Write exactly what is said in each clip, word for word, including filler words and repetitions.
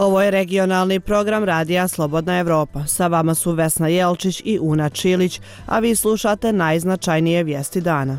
Ovo je regionalni program Radija Slobodna Evropa. Sa vama su Vesna Jelčić i Una Čilić, a vi slušate najznačajnije vijesti dana.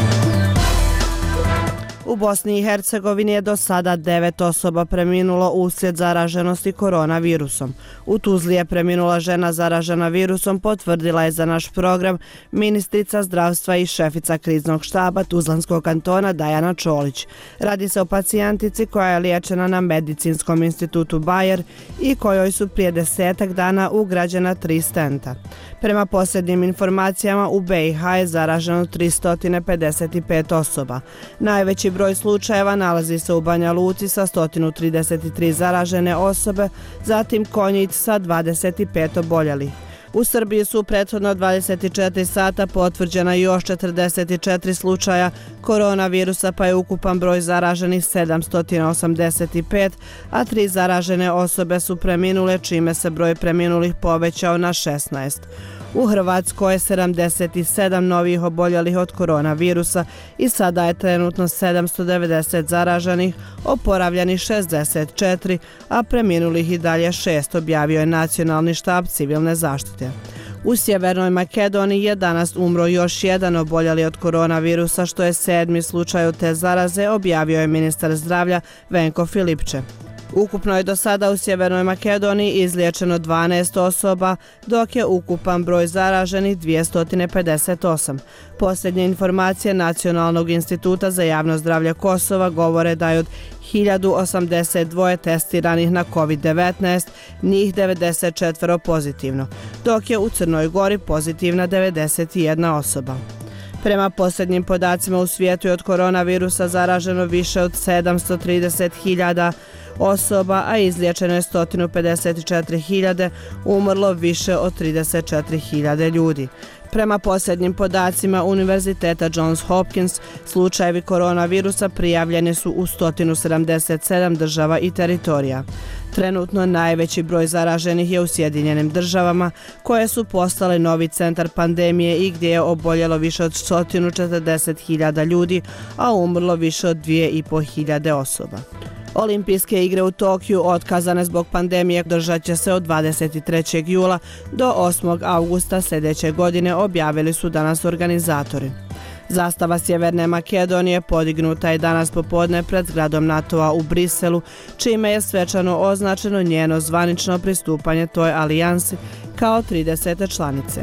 U Bosni i Hercegovini je do sada devet osoba preminulo uslijed zaraženosti koronavirusom. U Tuzli je preminula žena zaražena virusom, potvrdila je za naš program ministrica zdravstva i šefica kriznog štaba Tuzlanskog kantona Dajana Čolić. Radi se o pacijentici koja je liječena na Medicinskom institutu Bajer i kojoj su prije desetak dana ugrađena tri stenta. Prema posljednjim informacijama u be i ha je zaraženo tristo pedeset pet osoba. Najveći broj slučajeva nalazi se u Banja Luci sa sto trideset tri zaražene osobe, zatim Konjic sa dvadeset pet oboljelih. U Srbiji su prethodno dvadeset četiri sata potvrđena još četrdeset četiri slučaja koronavirusa, pa je ukupan broj zaraženih sedamsto osamdeset pet, a tri zaražene osobe su preminule, čime se broj preminulih povećao na šesnaest. U Hrvatskoj je sedamdeset sedam novih oboljelih od koronavirusa i sada je trenutno sedamsto devedeset zaraženih, oporavljenih šezdeset četiri, a preminulih i dalje šest, objavio je Nacionalni štab civilne zaštite. U Sjevernoj Makedoniji je danas umro još jedan oboljeli od koronavirusa, što je sedmi slučaj od te zaraze, objavio je ministar zdravlja Venko Filipče. Ukupno je do sada u Sjevernoj Makedoniji izliječeno dvanaest osoba, dok je ukupan broj zaraženih dvjesto pedeset osam. Posljednje informacije Nacionalnog instituta za javno zdravlje Kosova govore da je od hiljadu osamdeset dva testiranih na kovid devetnaest, njih devedeset četiri pozitivno, dok je u Crnoj Gori pozitivna devedeset jedna osoba. Prema posljednjim podacima u svijetu je od koronavirusa zaraženo više od sedamsto trideset hiljada osoba, a izliječeno je sto pedeset četiri hiljade, umrlo više od trideset četiri hiljade ljudi. Prema posljednjim podacima Univerziteta Johns Hopkins, slučajevi koronavirusa prijavljeni su u sto sedamdeset sedam država i teritorija. Trenutno najveći broj zaraženih je u Sjedinjenim državama, koje su postale novi centar pandemije i gdje je oboljelo više od sto četrdeset hiljada ljudi, a umrlo više od dvije i pol hiljade osoba. Olimpijske igre u Tokiju otkazane zbog pandemije održat će se od dvadeset trećeg jula do osmog avgusta sljedeće godine, objavili su danas organizatori. Zastava Sjeverne Makedonije podignuta je danas popodne pred zgradom NATO-a u Briselu, čime je svečano označeno njeno zvanično pristupanje toj alijansi kao tridesete članice.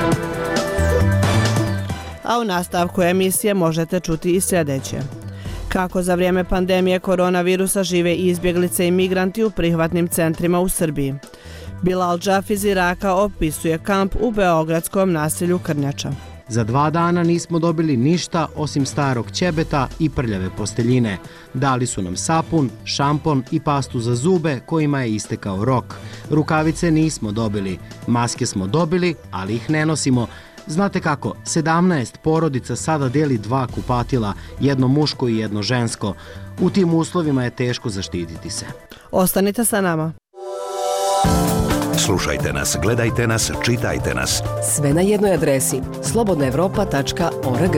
A u nastavku emisije možete čuti i sljedeće. Kako za vrijeme pandemije koronavirusa žive izbjeglice i migranti u prihvatnim centrima u Srbiji. Bilal Džaf iz Iraka opisuje kamp u beogradskom naselju Krnjača. Za dva dana nismo dobili ništa osim starog ćebeta i prljave posteljine. Dali su nam sapun, šampon i pastu za zube kojima je istekao rok. Rukavice nismo dobili, maske smo dobili, ali ih ne nosimo. Znate kako, sedamnaest porodica sada deli dva kupatila, jedno muško i jedno žensko. U tim uslovima je teško zaštititi se. Ostanite sa nama. Slušajte nas, gledajte nas, čitajte nas. Sve na jednoj adresi slobodna evropa tačka org.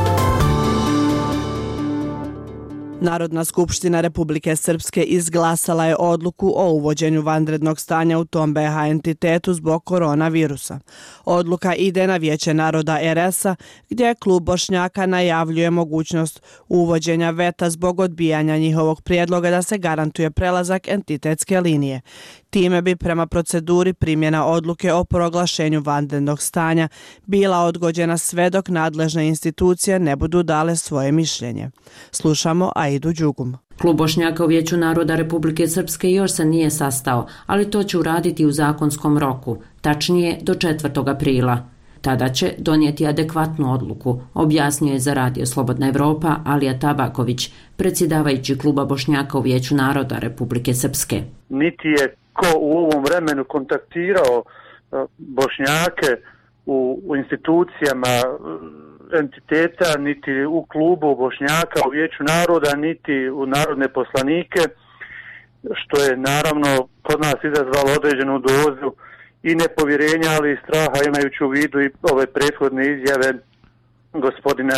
Narodna skupština Republike Srpske izglasala je odluku o uvođenju vanrednog stanja u tom be ha entitetu zbog koronavirusa. Odluka ide na Vijeće naroda er es-a, gdje klub Bošnjaka najavljuje mogućnost uvođenja veta zbog odbijanja njihovog prijedloga da se garantuje prelazak entitetske linije. Time bi prema proceduri primjena odluke o proglašenju vanrednog stanja bila odgođena sve dok nadležne institucije ne budu dale svoje mišljenje. Slušamo Aidu Đugum. Klub Bošnjaka u Vijeću naroda Republike Srpske još se nije sastao, ali to će uraditi u zakonskom roku, tačnije do četvrtog aprila. Tada će donijeti adekvatnu odluku, objasnio je za Radio Slobodna Evropa Alija Tabaković, predsjedavajući kluba Bošnjaka u Vijeću naroda Republike Srpske. Niti je ko u ovom vremenu kontaktirao Bošnjake u, u institucijama entiteta, niti u klubu Bošnjaka u Vijeću naroda, niti u narodne poslanike, što je naravno kod nas izazvalo određenu dozu i nepovjerenja, ali i straha, imajući u vidu i ove prethodne izjave gospodina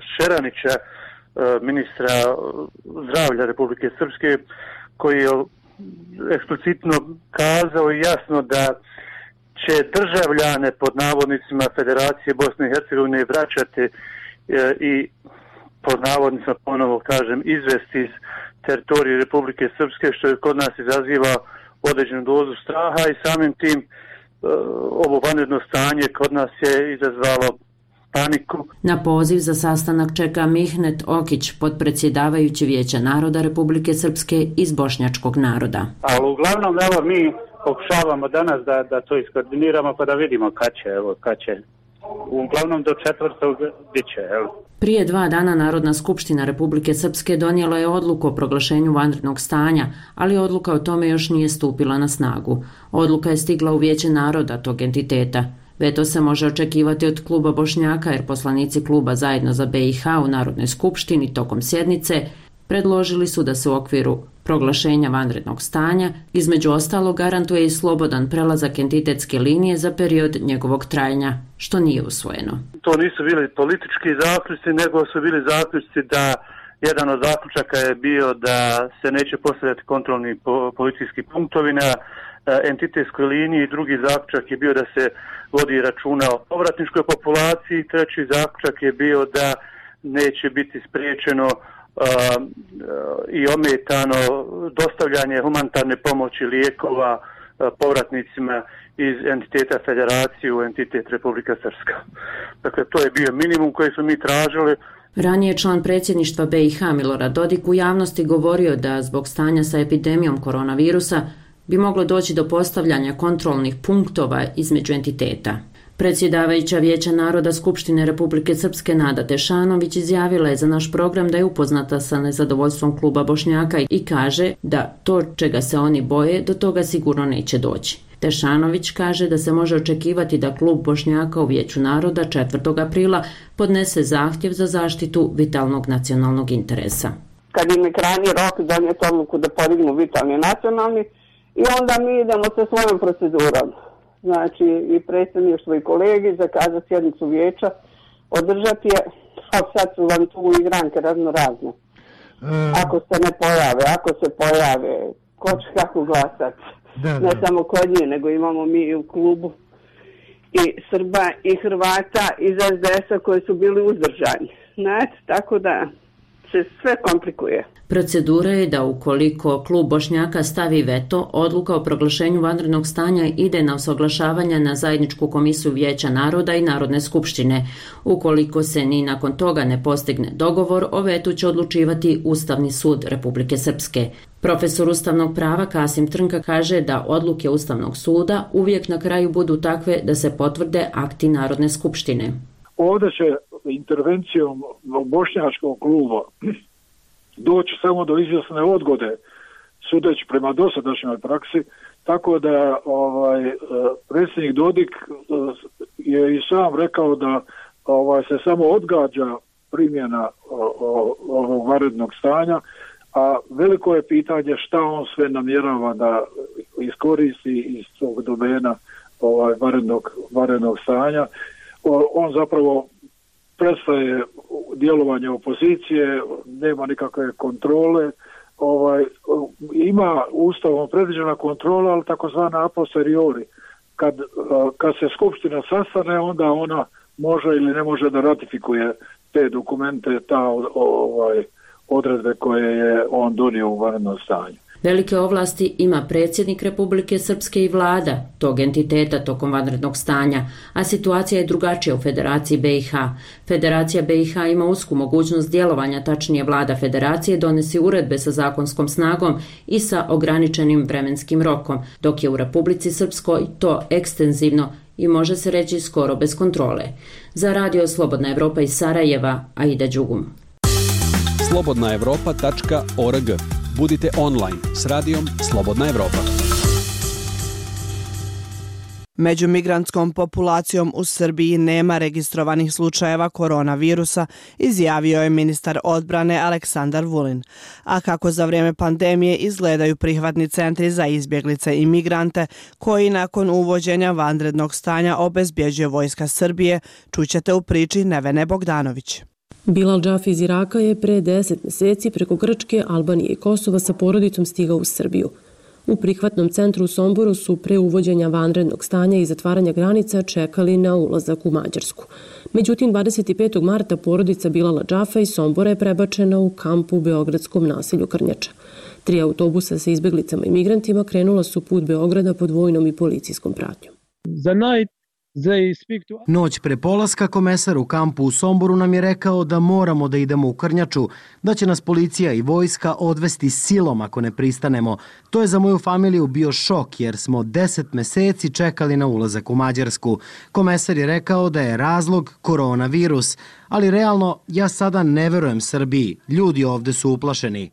Šeranića, ministra zdravlja Republike Srpske, koji je eksplicitno kazao i jasno da će državljane pod navodnicima Federacije Bosne i Hercegovine vraćati e, i pod navodnicima, ponovo kažem, izvesti iz teritorije Republike Srpske, što je kod nas izaziva određenu dozu straha i samim tim e, ovo vanredno stanje kod nas je izazvalo paniku. Na poziv za sastanak čeka Mihnet Okić, potpredsjedavajući Vijeća naroda Republike Srpske iz bošnjačkog naroda. Ali uglavnom, evo, mi pokušavamo danas da, da to iskoordiniramo pa da vidimo kad će, evo, kad će. Uglavnom do četvrtog bit će, evo. Prije dva dana Narodna skupština Republike Srpske donijela je odluku o proglašenju vanrednog stanja, ali odluka o tome još nije stupila na snagu. Odluka je stigla u Vijeće naroda tog entiteta. Veto se može očekivati od kluba Bošnjaka jer poslanici kluba Zajedno za B i H u Narodnoj skupštini tokom sjednice predložili su da se u okviru proglašenja vanrednog stanja između ostalog garantuje i slobodan prelazak entitetske linije za period njegovog trajanja, što nije usvojeno. To nisu bili politički zaključci, nego su bili zaključci da jedan od zaključaka je bio da se neće postavljati kontrolni policijski punktovi na entitetskoj liniji, drugi zaključak je bio da se vodi računa o povratničkoj populaciji, treći zaključak je bio da neće biti spriječeno uh, uh, i ometano dostavljanje humanitarne pomoći lijekova uh, povratnicima iz entiteta Federacije u entitet Republika Srpska. Dakle, to je bio minimum koji smo mi tražili. Ranije član predsjedništva B i H Milorad Dodik u javnosti govorio da zbog stanja sa epidemijom koronavirusa bi moglo doći do postavljanja kontrolnih punktova između entiteta. Predsjedavajuća Vijeća naroda Skupštine Republike Srpske Nada Tešanović izjavila je za naš program da je upoznata sa nezadovoljstvom kluba Bošnjaka i kaže da to čega se oni boje do toga sigurno neće doći. Tešanović kaže da se može očekivati da klub Bošnjaka u Vijeću naroda četvrtog aprila podnese zahtjev za zaštitu vitalnog nacionalnog interesa. Kad im je krajnji rok donijeti odluku da podignu vitalni nacionalni, i onda mi idemo sa svojom procedurom. Znači i predsjedništvo i kolegi zakazati sjednicu vijeća, održati je, a sad su vam tu igranke razno razne. Ako se ne pojave, ako se pojave, ko će kako glasati. Da, da. Ne samo kod nje, nego imamo mi u klubu i Srba i Hrvata iz S D S-a koji su bili uzdržani. Znači, tako da se sve komplikuje. Procedura je da ukoliko klub Bošnjaka stavi veto, odluka o proglašenju vanrednog stanja ide na usaglašavanje na zajedničku komisiju Vijeća naroda i Narodne skupštine. Ukoliko se ni nakon toga ne postigne dogovor, o vetu će odlučivati Ustavni sud Republike Srpske. Profesor ustavnog prava Kasim Trnka kaže da odluke Ustavnog suda uvijek na kraju budu takve da se potvrde akti Narodne skupštine. Ovdje će intervencijom bošnjačkog kluba doći samo do izvjesne odgode, sudeći prema dosadašnjoj praksi, tako da ovaj predsjednik Dodik je i sam rekao da ovaj se samo odgađa primjena ovog vanrednog stanja, a veliko je pitanje šta on sve namjerava da iskoristi iz tog domena ovaj vanrednog vanrednog stanja. On zapravo prestaje djelovanje opozicije, nema nikakve kontrole, ovaj, ima ustavom predviđena kontrola, ali takozvana a posteriori. Kad, kad se skupština sastane, onda ona može ili ne može da ratifikuje te dokumente, ta ovaj, odredbe koje je on donio u vanrednom stanju. Velike ovlasti ima predsjednik Republike Srpske i vlada tog entiteta tokom vanrednog stanja, a situacija je drugačija u Federaciji B i H. Federacija B i H ima usku mogućnost djelovanja, tačnije vlada Federacije donesi uredbe sa zakonskom snagom i sa ograničenim vremenskim rokom, dok je u Republici Srpskoj to ekstenzivno i može se reći skoro bez kontrole. Za radio Slobodna Evropa iz Sarajeva, Aida Đugum. slobodna evropa tačka org. Budite online s radijom Slobodna Evropa. Među migrantskom populacijom u Srbiji nema registrovanih slučajeva koronavirusa, izjavio je ministar odbrane Aleksandar Vulin. A kako za vrijeme pandemije izgledaju prihvatni centri za izbjeglice i migrante, koji nakon uvođenja vanrednog stanja obezbjeđuje Vojska Srbije, čućete u priči Nevene Bogdanović. Bilal Džafi iz Iraka je pre deset mjeseci preko Grčke, Albanije i Kosova sa porodicom stigao u Srbiju. U prihvatnom centru u Somboru su pre uvođenja vanrednog stanja i zatvaranja granica čekali na ulazak u Mađarsku. Međutim, dvadeset petog marta porodica Bilala Džafa iz Sombora je prebačena u kamp u beogradskom naselju Krnjača. Tri autobusa sa izbeglicama i migrantima krenula su put Beograda pod vojnom i policijskom pratnjom. Noć pre polaska komesar u kampu u Somboru nam je rekao da moramo da idemo u Krnjaču, da će nas policija i vojska odvesti silom ako ne pristanemo. To je za moju familiju bio šok jer smo deset meseci čekali na ulazak u Mađarsku. Komesar je rekao da je razlog koronavirus, ali realno ja sada ne verujem Srbiji. Ljudi ovde su uplašeni.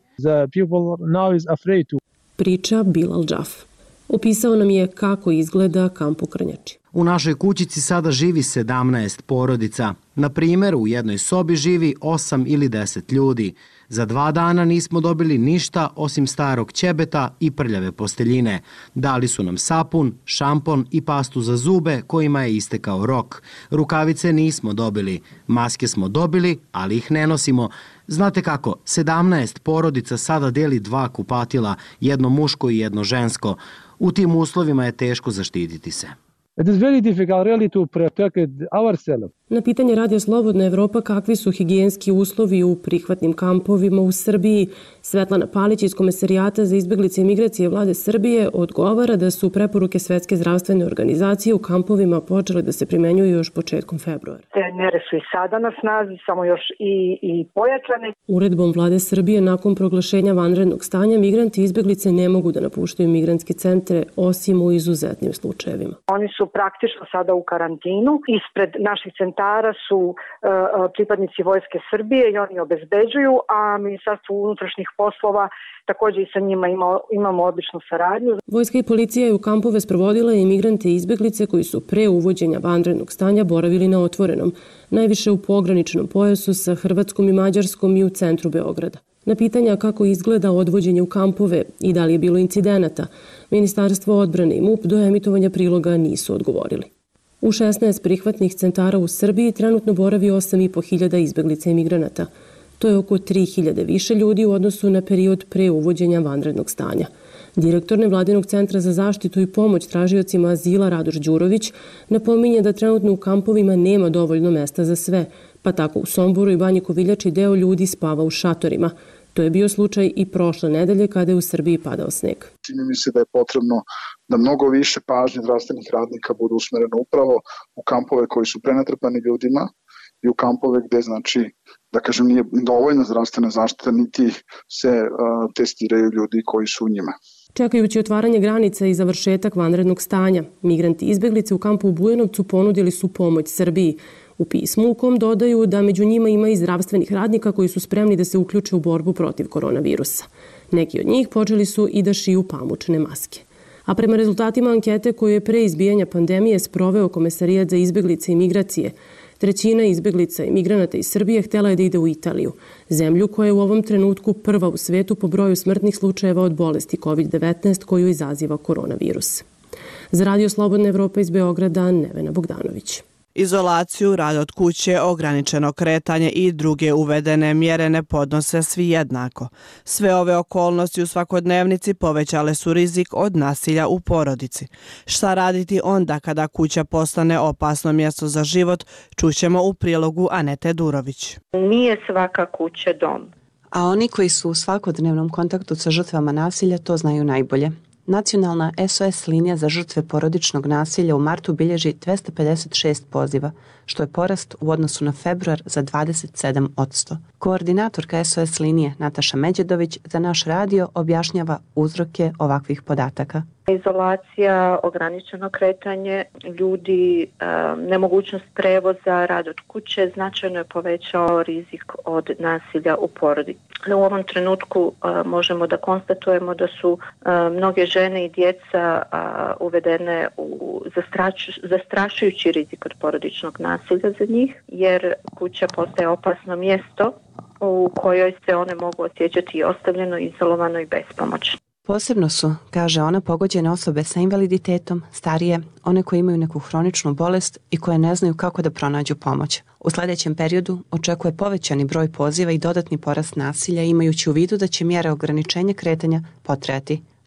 Priča Bilal Džaf. Opisao nam je kako izgleda kamp u Krnjači. U našoj kućici sada živi sedamnaest porodica. Na primjer, u jednoj sobi živi osam ili deset ljudi. Za dva dana nismo dobili ništa osim starog ćebeta i prljave posteljine. Dali su nam sapun, šampon i pastu za zube kojima je istekao rok. Rukavice nismo dobili. Maske smo dobili, ali ih ne nosimo. Znate kako, sedamnaest porodica sada deli dva kupatila, jedno muško i jedno žensko. U tim uslovima je teško zaštititi se. It is very difficult really to protect ourselves. Na pitanje Radija Slobodna Evropa kakvi su higijenski uslovi u prihvatnim kampovima u Srbiji, Svetlana Palić iz Komesarijata za izbeglice i migracije vlade Srbije odgovara da su preporuke Svetske zdravstvene organizacije u kampovima počele da se primenjuju još početkom februara. Te mere su i sada na snazi, samo još i, i pojačane. Uredbom vlade Srbije nakon proglašenja vanrednog stanja migranti i izbeglice ne mogu da napuštaju migrantske centre osim u izuzetnim slučajevima. Oni su praktično sada u karantinu. Ispred naših centara su uh, pripadnici Vojske Srbije i oni obezbeđuju, a Ministarstvo unutrašnjih poslova također i sa njima ima, imamo odličnu saradnju. Vojska i policija je u kampove sprovodila i migrante i izbeglice koji su pre uvođenja vanrednog stanja boravili na otvorenom, najviše u pograničnom pojasu sa Hrvatskom i Mađarskom i u centru Beograda. Na pitanja kako izgleda odvođenje u kampove i da li je bilo incidenata, Ministarstvo odbrane i MUP do emitovanja priloga nisu odgovorili. U šesnaest prihvatnih centara u Srbiji trenutno boravi osam i po hiljada izbeglica i migranata. To je oko tri hiljade više ljudi u odnosu na period pre uvođenja vanrednog stanja. Direktor Nevladinog centra za zaštitu i pomoć tražiocima azila Radoš Đurović napominje da trenutno u kampovima nema dovoljno mesta za sve, pa tako u Somboru i Banji Koviljači deo ljudi spava u šatorima. To je bio slučaj i prošle nedelje kada je u Srbiji padao sneg. Čini mi se da je potrebno da mnogo više pažnje zdravstvenih radnika budu usmereno upravo u kampove koji su prenatrpani ljudima i u kampove gde, znači, da kažem, nije dovoljna zdravstvena zaštita, niti se uh, testiraju ljudi koji su u njima. Čekajući otvaranje granica i završetak vanrednog stanja, migranti i izbeglice u kampu u Bujanovcu ponudili su pomoć Srbiji. U pismu u kom dodaju da među njima ima i zdravstvenih radnika koji su spremni da se uključe u borbu protiv koronavirusa. Neki od njih počeli su i da šiju pamučne maske. A prema rezultatima ankete koju je pre izbijanja pandemije sproveo Komesarijat za izbeglice i migracije, trećina izbeglica i migranata iz Srbije htjela je da ide u Italiju, zemlju koja je u ovom trenutku prva u svetu po broju smrtnih slučajeva od bolesti kovid devetnaest koju izaziva koronavirus. Za Radio Slobodna Evropa iz Beograda, Nevena Bogdanović. Izolaciju, rad od kuće, ograničeno kretanje i druge uvedene mjere ne podnose svi jednako. Sve ove okolnosti u svakodnevnici povećale su rizik od nasilja u porodici. Šta raditi onda kada kuća postane opasno mjesto za život, čućemo u prilogu Anete Durović. Nije svaka kuća dom. A oni koji su u svakodnevnom kontaktu sa žrtvama nasilja to znaju najbolje. Nacionalna S O S linija za žrtve porodičnog nasilja u martu bilježi dvesta pedeset šest poziva, što je porast u odnosu na februar za dvadeset sedam posto. Koordinatorka S O S linije Nataša Međedović za naš radio objašnjava uzroke ovakvih podataka. Izolacija, ograničeno kretanje ljudi, nemogućnost prevoza, rad od kuće značajno je povećao rizik od nasilja u porodici. U ovom trenutku možemo da konstatujemo da su mnoge žene i djeca uvedene u zastrašujući rizik od porodičnog nasilja za njih, jer kuća postaje opasno mjesto u kojoj se one mogu osjećati ostavljeno, izolovano i bespomoćno. Posebno su, kaže ona, pogođene osobe sa invaliditetom, starije, one koje imaju neku hroničnu bolest i koje ne znaju kako da pronađu pomoć. U sljedećem periodu očekuje povećani broj poziva i dodatni porast nasilja, imajući u vidu da će mjere ograničenja kretanja potrajati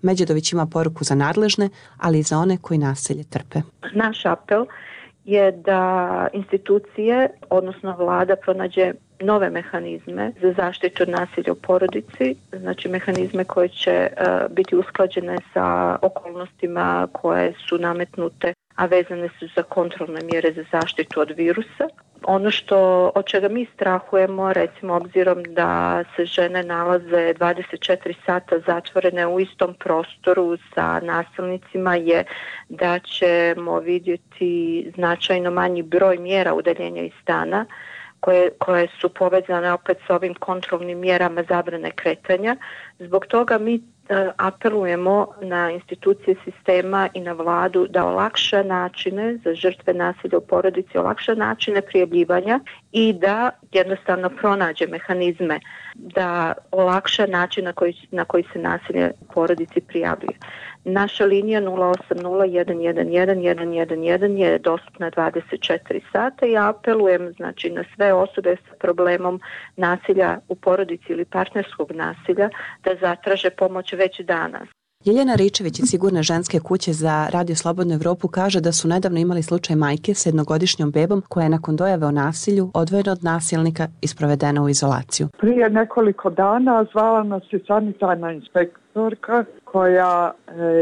Međedović ima poruku za nadležne, ali i za one koji nasilje trpe. Naš apel je da institucije, odnosno vlada, pronađe nove mehanizme za zaštitu od nasilja u porodici, znači mehanizme koje će uh, biti usklađene sa okolnostima koje su nametnute, a vezane su za kontrolne mjere za zaštitu od virusa. Ono što, od čega mi strahujemo, recimo obzirom da se žene nalaze dvadeset četiri sata zatvorene u istom prostoru sa nasilnicima, je da ćemo vidjeti značajno manji broj mjera udaljenja iz stana, koje, koje su povezane opet s ovim kontrolnim mjerama zabrane kretanja. Zbog toga mi apelujemo na institucije sistema i na vladu da olakša načine za žrtve nasilja u porodici, olakša načine prijavljivanja i da jednostavno pronađe mehanizme da olakša način na koji, na koji se nasilje u porodici prijavljuje. Naša linija nula osam nula jedan jedan jedan jedan jedan jedan je dostupna dvadeset četiri sata i apelujem znači na sve osobe sa problemom nasilja u porodici ili partnerskog nasilja da zatraže pomoć već danas. Jeljena Ričević iz Sigurne ženske kuće za Radio Slobodnu Evropu kaže da su nedavno imali slučaj majke s jednogodišnjom bebom koja je nakon dojave o nasilju odvojena od nasilnika i sprovedena u izolaciju. Prije nekoliko dana zvala nas je sanitarna inspektorka koja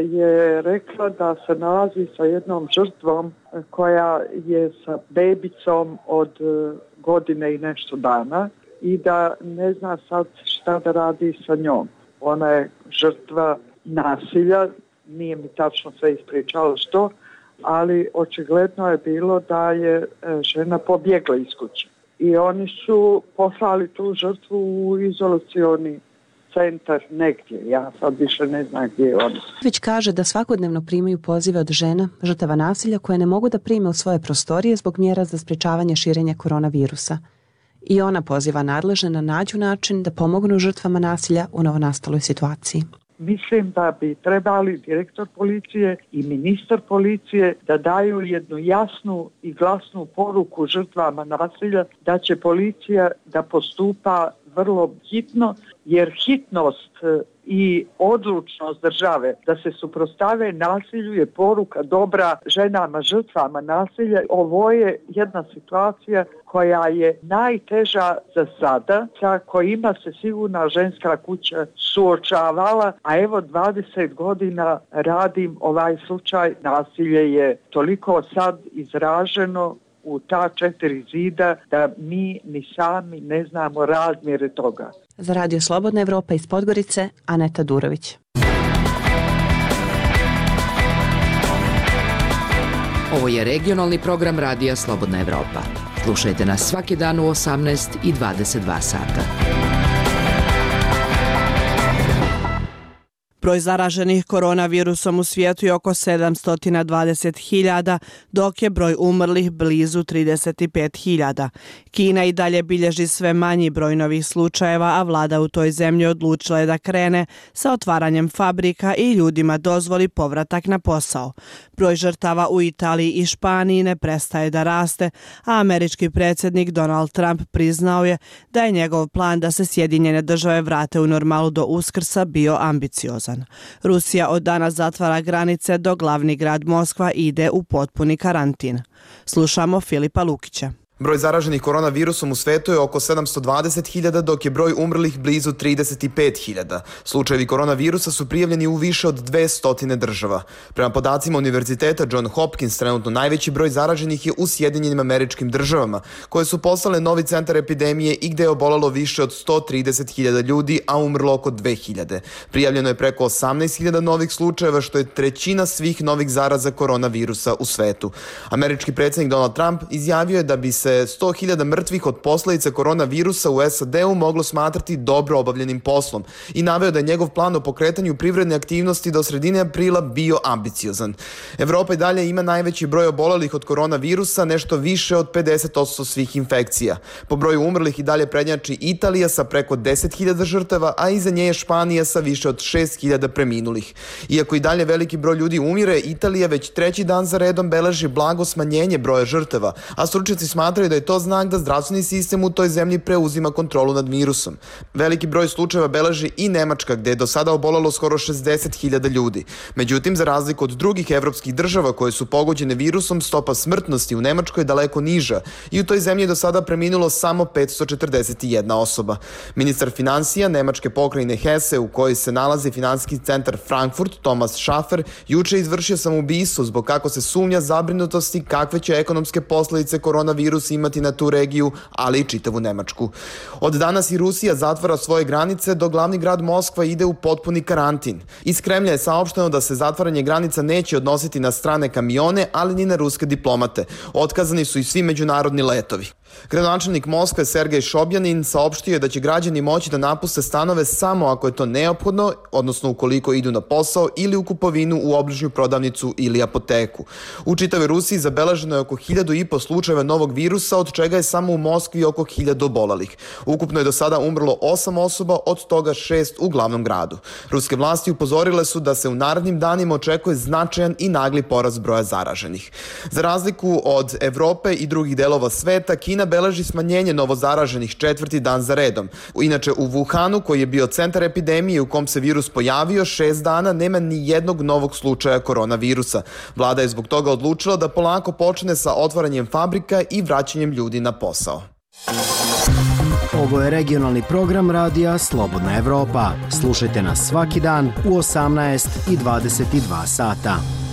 je rekla da se nalazi sa jednom žrtvom koja je sa bebicom od godine i nešto dana i da ne zna sad šta da radi sa njom. Ona je žrtva nasilja, nije mi tačno sve ispričalo što, ali očigledno je bilo da je žena pobjegla iz kuće. I oni su poslali tu žrtvu u izolacioni centar negdje. Ja sad više ne znam gdje je on. Već kaže da svakodnevno primaju pozive od žena, žrtava nasilja koje ne mogu da prime u svoje prostorije zbog mjera za sprečavanje širenja koronavirusa. I ona poziva nadležne na nađu način da pomognu žrtvama nasilja u novonastaloj situaciji. Mislim da bi trebali direktor policije i ministar policije da daju jednu jasnu i glasnu poruku žrtvama nasilja da će policija da postupa vrlo hitno, jer hitnost i odlučnost države da se suprotstave nasilju je poruka dobra ženama žrtvama nasilja. Ovo je jedna situacija koja je najteža za sada, sa kojima se Sigurna ženska kuća suočavala, a evo dvadeset godina radim ovaj slučaj. Nasilje je toliko sad izraženo u ta četiri zida da mi ni sami ne znamo razmjere toga. Za Radio Slobodna Evropa iz Podgorice, Aneta Durović. Ovo je regionalni program Radija Slobodna Evropa. Slušajte nas svaki dan u osamnaest i dvadeset dva sata. Broj zaraženih koronavirusom u svijetu je oko sedamsto dvadeset hiljada, dok je broj umrlih blizu trideset pet hiljada. Kina i dalje bilježi sve manji broj novih slučajeva, a vlada u toj zemlji odlučila je da krene sa otvaranjem fabrika i ljudima dozvoli povratak na posao. Broj žrtava u Italiji i Španiji ne prestaje da raste, a američki predsjednik Donald Trump priznao je da je njegov plan da se Sjedinjene države vrate u normalu do Uskrsa bio ambiciozan. Rusija od danas zatvara granice, dok glavni grad Moskva ide u potpuni karantin. Slušamo Filipa Lukića. Broj zaraženih koronavirusom u svetu je oko sedamsto dvadeset hiljada, dok je broj umrlih blizu trideset pet hiljada. Slučajevi koronavirusa su prijavljeni u više od dvesta država. Prema podacima Univerziteta John Hopkins, trenutno najveći broj zaraženih je u Sjedinjenim Američkim Državama, koje su postale novi centar epidemije i gde je obolelo više od sto trideset hiljada ljudi, a umrlo oko dve hiljade. Prijavljeno je preko osamnaest hiljada novih slučajeva, što je trećina svih novih zaraza koronavirusa u svetu. Američki predsjednik Donald Trump izjavio je da bi se sto hiljada mrtvih od posledica koronavirusa u S A D-u moglo smatrati dobro obavljenim poslom i naveo da je njegov plan o pokretanju privredne aktivnosti do sredine aprila bio ambiciozan. Evropa i dalje ima najveći broj obolelih od koronavirusa, nešto više od pedeset posto svih infekcija. Po broju umrlih i dalje prednjači Italija sa preko deset hiljada žrtava, a iza nje je Španija sa više od šest hiljada preminulih. Iako i dalje veliki broj ljudi umire, Italija već treći dan za redom beleži blago smanjenje broja žrtava, a stručnjaci smatraju smatraju da je to znak da zdravstveni sistem u toj zemlji preuzima kontrolu nad virusom. Veliki broj slučajeva beleži i Nemačka, gde je do sada obolelo skoro šezdeset hiljada ljudi. Međutim, za razliku od drugih evropskih država koje su pogođene virusom, stopa smrtnosti u Nemačkoj je daleko niža i u toj zemlji je do sada preminulo samo petsto četrdeset jedna osoba. Ministar finansija Nemačke pokrajine Hesse, u kojoj se nalazi finansijski centar Frankfurt, Thomas Schaffer, juče izvršio samoubistvo zbog kako se sumnja zabrinutosti kakve će ekonomske posledice koronavirusa imati na tu regiju, ali i čitavu Nemačku. Od danas i Rusija zatvara svoje granice, dok glavni grad Moskva ide u potpuni karantin. Iz Kremlja je saopšteno da se zatvaranje granica neće odnositi na strane kamione, ali ni na ruske diplomate. Otkazani su i svi međunarodni letovi. Gradonačelnik Moskve Sergej Šobjanin saopštio je da će građani moći da napuste stanove samo ako je to neophodno, odnosno ukoliko idu na posao ili u kupovinu u obližnju prodavnicu ili apoteku. U čitavoj Rusiji zabeleženo je oko hiljadu i po slučajeva novog virusa, od čega je samo u Moskvi oko hiljadu obolelih. Ukupno je do sada umrlo osam osoba, od toga šest u glavnom gradu. Ruske vlasti upozorile su da se u narednim danima očekuje značajan i nagli porast broja zaraženih. Za razliku od Evrope i drugih delova sveta, Kina beleži smanjenje novozaraženih četvrti dan za redom. Inače, u Wuhanu, koji je bio centar epidemije u kom se virus pojavio, šest dana nema ni jednog novog slučaja koronavirusa. Vlada je zbog toga odlučila da polako počne sa otvaranjem fabrika i vraćanjem ljudi na posao. Ovo je regionalni program radija Slobodna Evropa. Slušajte nas svaki dan u osamnaest i dvadeset dva sata.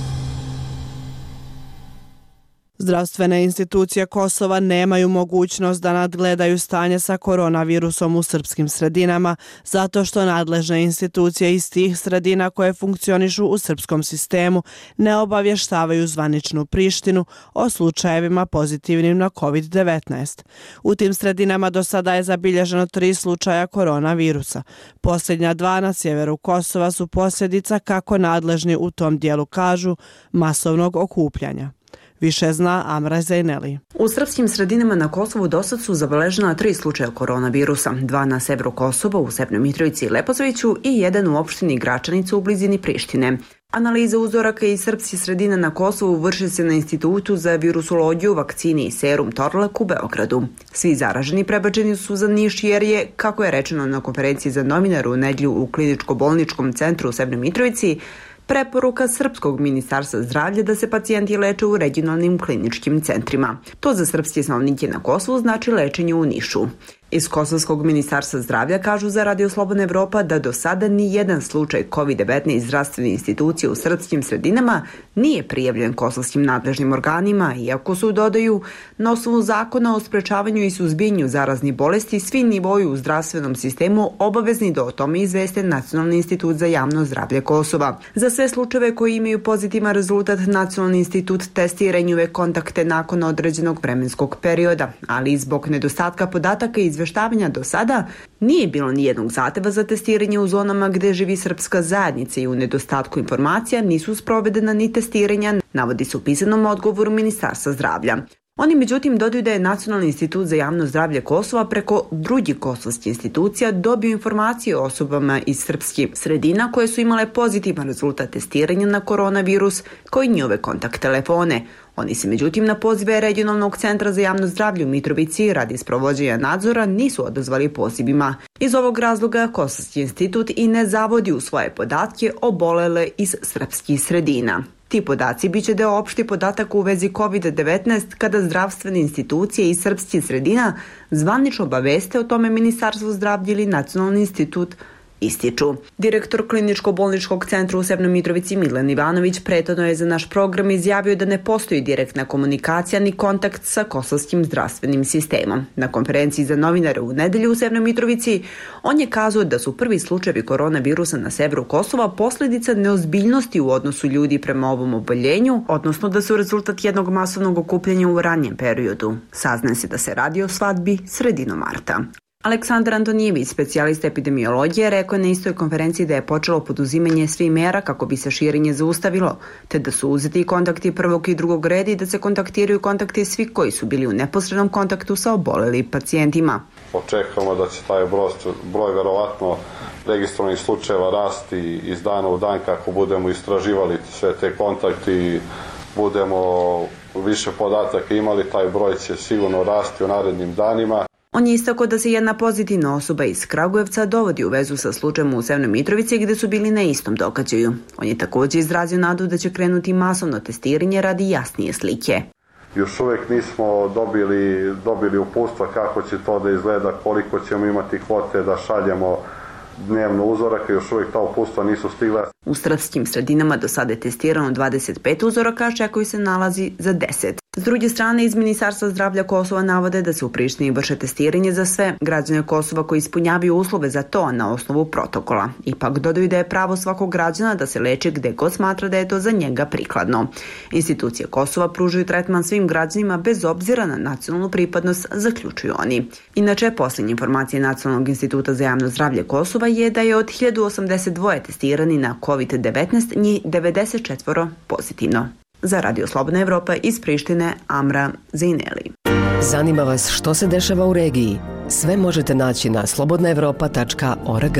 Zdravstvene institucije Kosova nemaju mogućnost da nadgledaju stanje sa koronavirusom u srpskim sredinama, zato što nadležne institucije iz tih sredina koje funkcionišu u srpskom sistemu ne obavještavaju zvaničnu Prištinu o slučajevima pozitivnim na kovid devetnaest. U tim sredinama do sada je zabilježeno tri slučaja koronavirusa. Posljednja dva na sjeveru Kosova su posljedica, kako nadležni u tom dijelu kažu, masovnog okupljanja. Više zna Amra Zejneli. U srpskim sredinama na Kosovu dosad su zabeležena tri slučaja koronavirusa, dva na severu Kosova u Severnoj Mitrovici i Leposaviću i jedan u opštini Gračanica u blizini Prištine. Analiza uzoraka iz srpskih sredina na Kosovu vrši se na Institutu za virusologiju, vakcini i serum Torlak u Beogradu. Svi zaraženi prebačeni su za Niš jer je, kako je rečeno na konferenciji za novinare u nedjelju u kliničko-bolničkom centru u Severnoj Mitrovici, preporuka Srpskog ministarstva zdravlja da se pacijenti leče u regionalnim kliničkim centrima. To za srpske stanovnike na Kosovu znači lečenje u Nišu. Iz Kosovskog ministarstva zdravlja kažu za Radio Slobodna Evropa da do sada ni jedan slučaj kovid devetnaest zdravstvene institucije u srpskim sredinama nije prijavljen kosovskim nadležnim organima, iako su, dodaju, na osnovu zakona o sprečavanju i suzbijanju zaraznih bolesti svi nivoji u zdravstvenom sistemu obavezni da o tome izveste Nacionalni institut za javno zdravlje Kosova. Za sve slučajeve koji imaju pozitivan rezultat, Nacionalni institut testira njihove kontakte nakon određenog vremenskog perioda, ali i zbog nedostatka podataka iz izveštavanja do sada nije bilo nijednog zahteva za testiranje u zonama gde živi srpska zajednica i u nedostatku informacija nisu sprovedena ni testiranja, navodi se u pisanom odgovoru Ministarstva zdravlja. Oni međutim dodaju da je Nacionalni institut za javno zdravlje Kosova preko drugih kosovskih institucija dobio informacije o osobama iz srpskih sredina koje su imale pozitivan rezultat testiranja na koronavirus, kao i njihove kontakt telefone. Oni se međutim na pozive Regionalnog centra za javno zdravlje u Mitrovici radi sprovođenja nadzora nisu odazvali pozivima. Iz ovog razloga Kosovski institut i ne zavodi u svoje podatke obolele iz srpskih sredina. Ti podaci biće deo opšti podataka u vezi kovid devetnaest kada zdravstvene institucije iz srpskih sredina zvanično obaveste o tome Ministarstvo zdravlja ili Nacionalni institut ističu. Direktor kliničko-bolničkog centra u Severnoj Mitrovici Milan Ivanović prethodno je za naš program izjavio da ne postoji direktna komunikacija ni kontakt sa kosovskim zdravstvenim sistemom. Na konferenciji za novinare u nedelju u Severnoj Mitrovici on je kazao da su prvi slučajevi koronavirusa na severu Kosova posljedica neozbiljnosti u odnosu ljudi prema ovom oboljenju, odnosno da su rezultat jednog masovnog okupljanja u ranijem periodu. Saznaje se da se radi o svadbi sredinom marta. Aleksandar Antonijević, specijalista epidemiologije, rekao je na istoj konferenciji da je počelo poduzimanje svih mera kako bi se širenje zaustavilo, te da su uzeti kontakti prvog i drugog reda i da se kontaktiraju kontakti svi koji su bili u neposrednom kontaktu sa obolelim pacijentima. Očekujemo da će taj broj, broj verovatno registrovanih slučajeva rasti iz dana u dan kako budemo istraživali sve te kontakte i budemo više podataka imali, taj broj će sigurno rasti u narednim danima. On je istakao da se jedna pozitivna osoba iz Kragujevca dovodi u vezu sa slučajem u Sevnoj Mitrovici gde su bili na istom događaju. On je također izrazio nadu da će krenuti masovno testiranje radi jasnije slike. Još uvijek nismo dobili, dobili uputstva kako će to da izgleda, koliko ćemo imati kvote da šaljemo dnevno uzoraka, još uvijek ta uputstva nisu stigla. U stratskim sredinama do sada je testirano dvadeset pet uzoraka, čekaju se nalazi za deset. S druge strane, iz Ministarstva zdravlja Kosova navode da se u Prištini vrše testiranje za sve građane Kosova koji ispunjavaju uslove za to na osnovu protokola. Ipak dodaju da je pravo svakog građana da se leči gde god smatra da je to za njega prikladno. Institucije Kosova pružaju tretman svim građanima bez obzira na nacionalnu pripadnost, zaključuju oni. Inače, posljednje informacije Nacionalnog instituta za javno zdravlje Kosova je da je od hiljadu osamdeset dva testirani na kovid devetnaest, njih devedeset četiri pozitivno. Za Radio Slobodna Evropa iz Prištine, Amra Zejneli. Zanima vas što se dešava u regiji? Sve možete naći na slobodna evropa tačka org.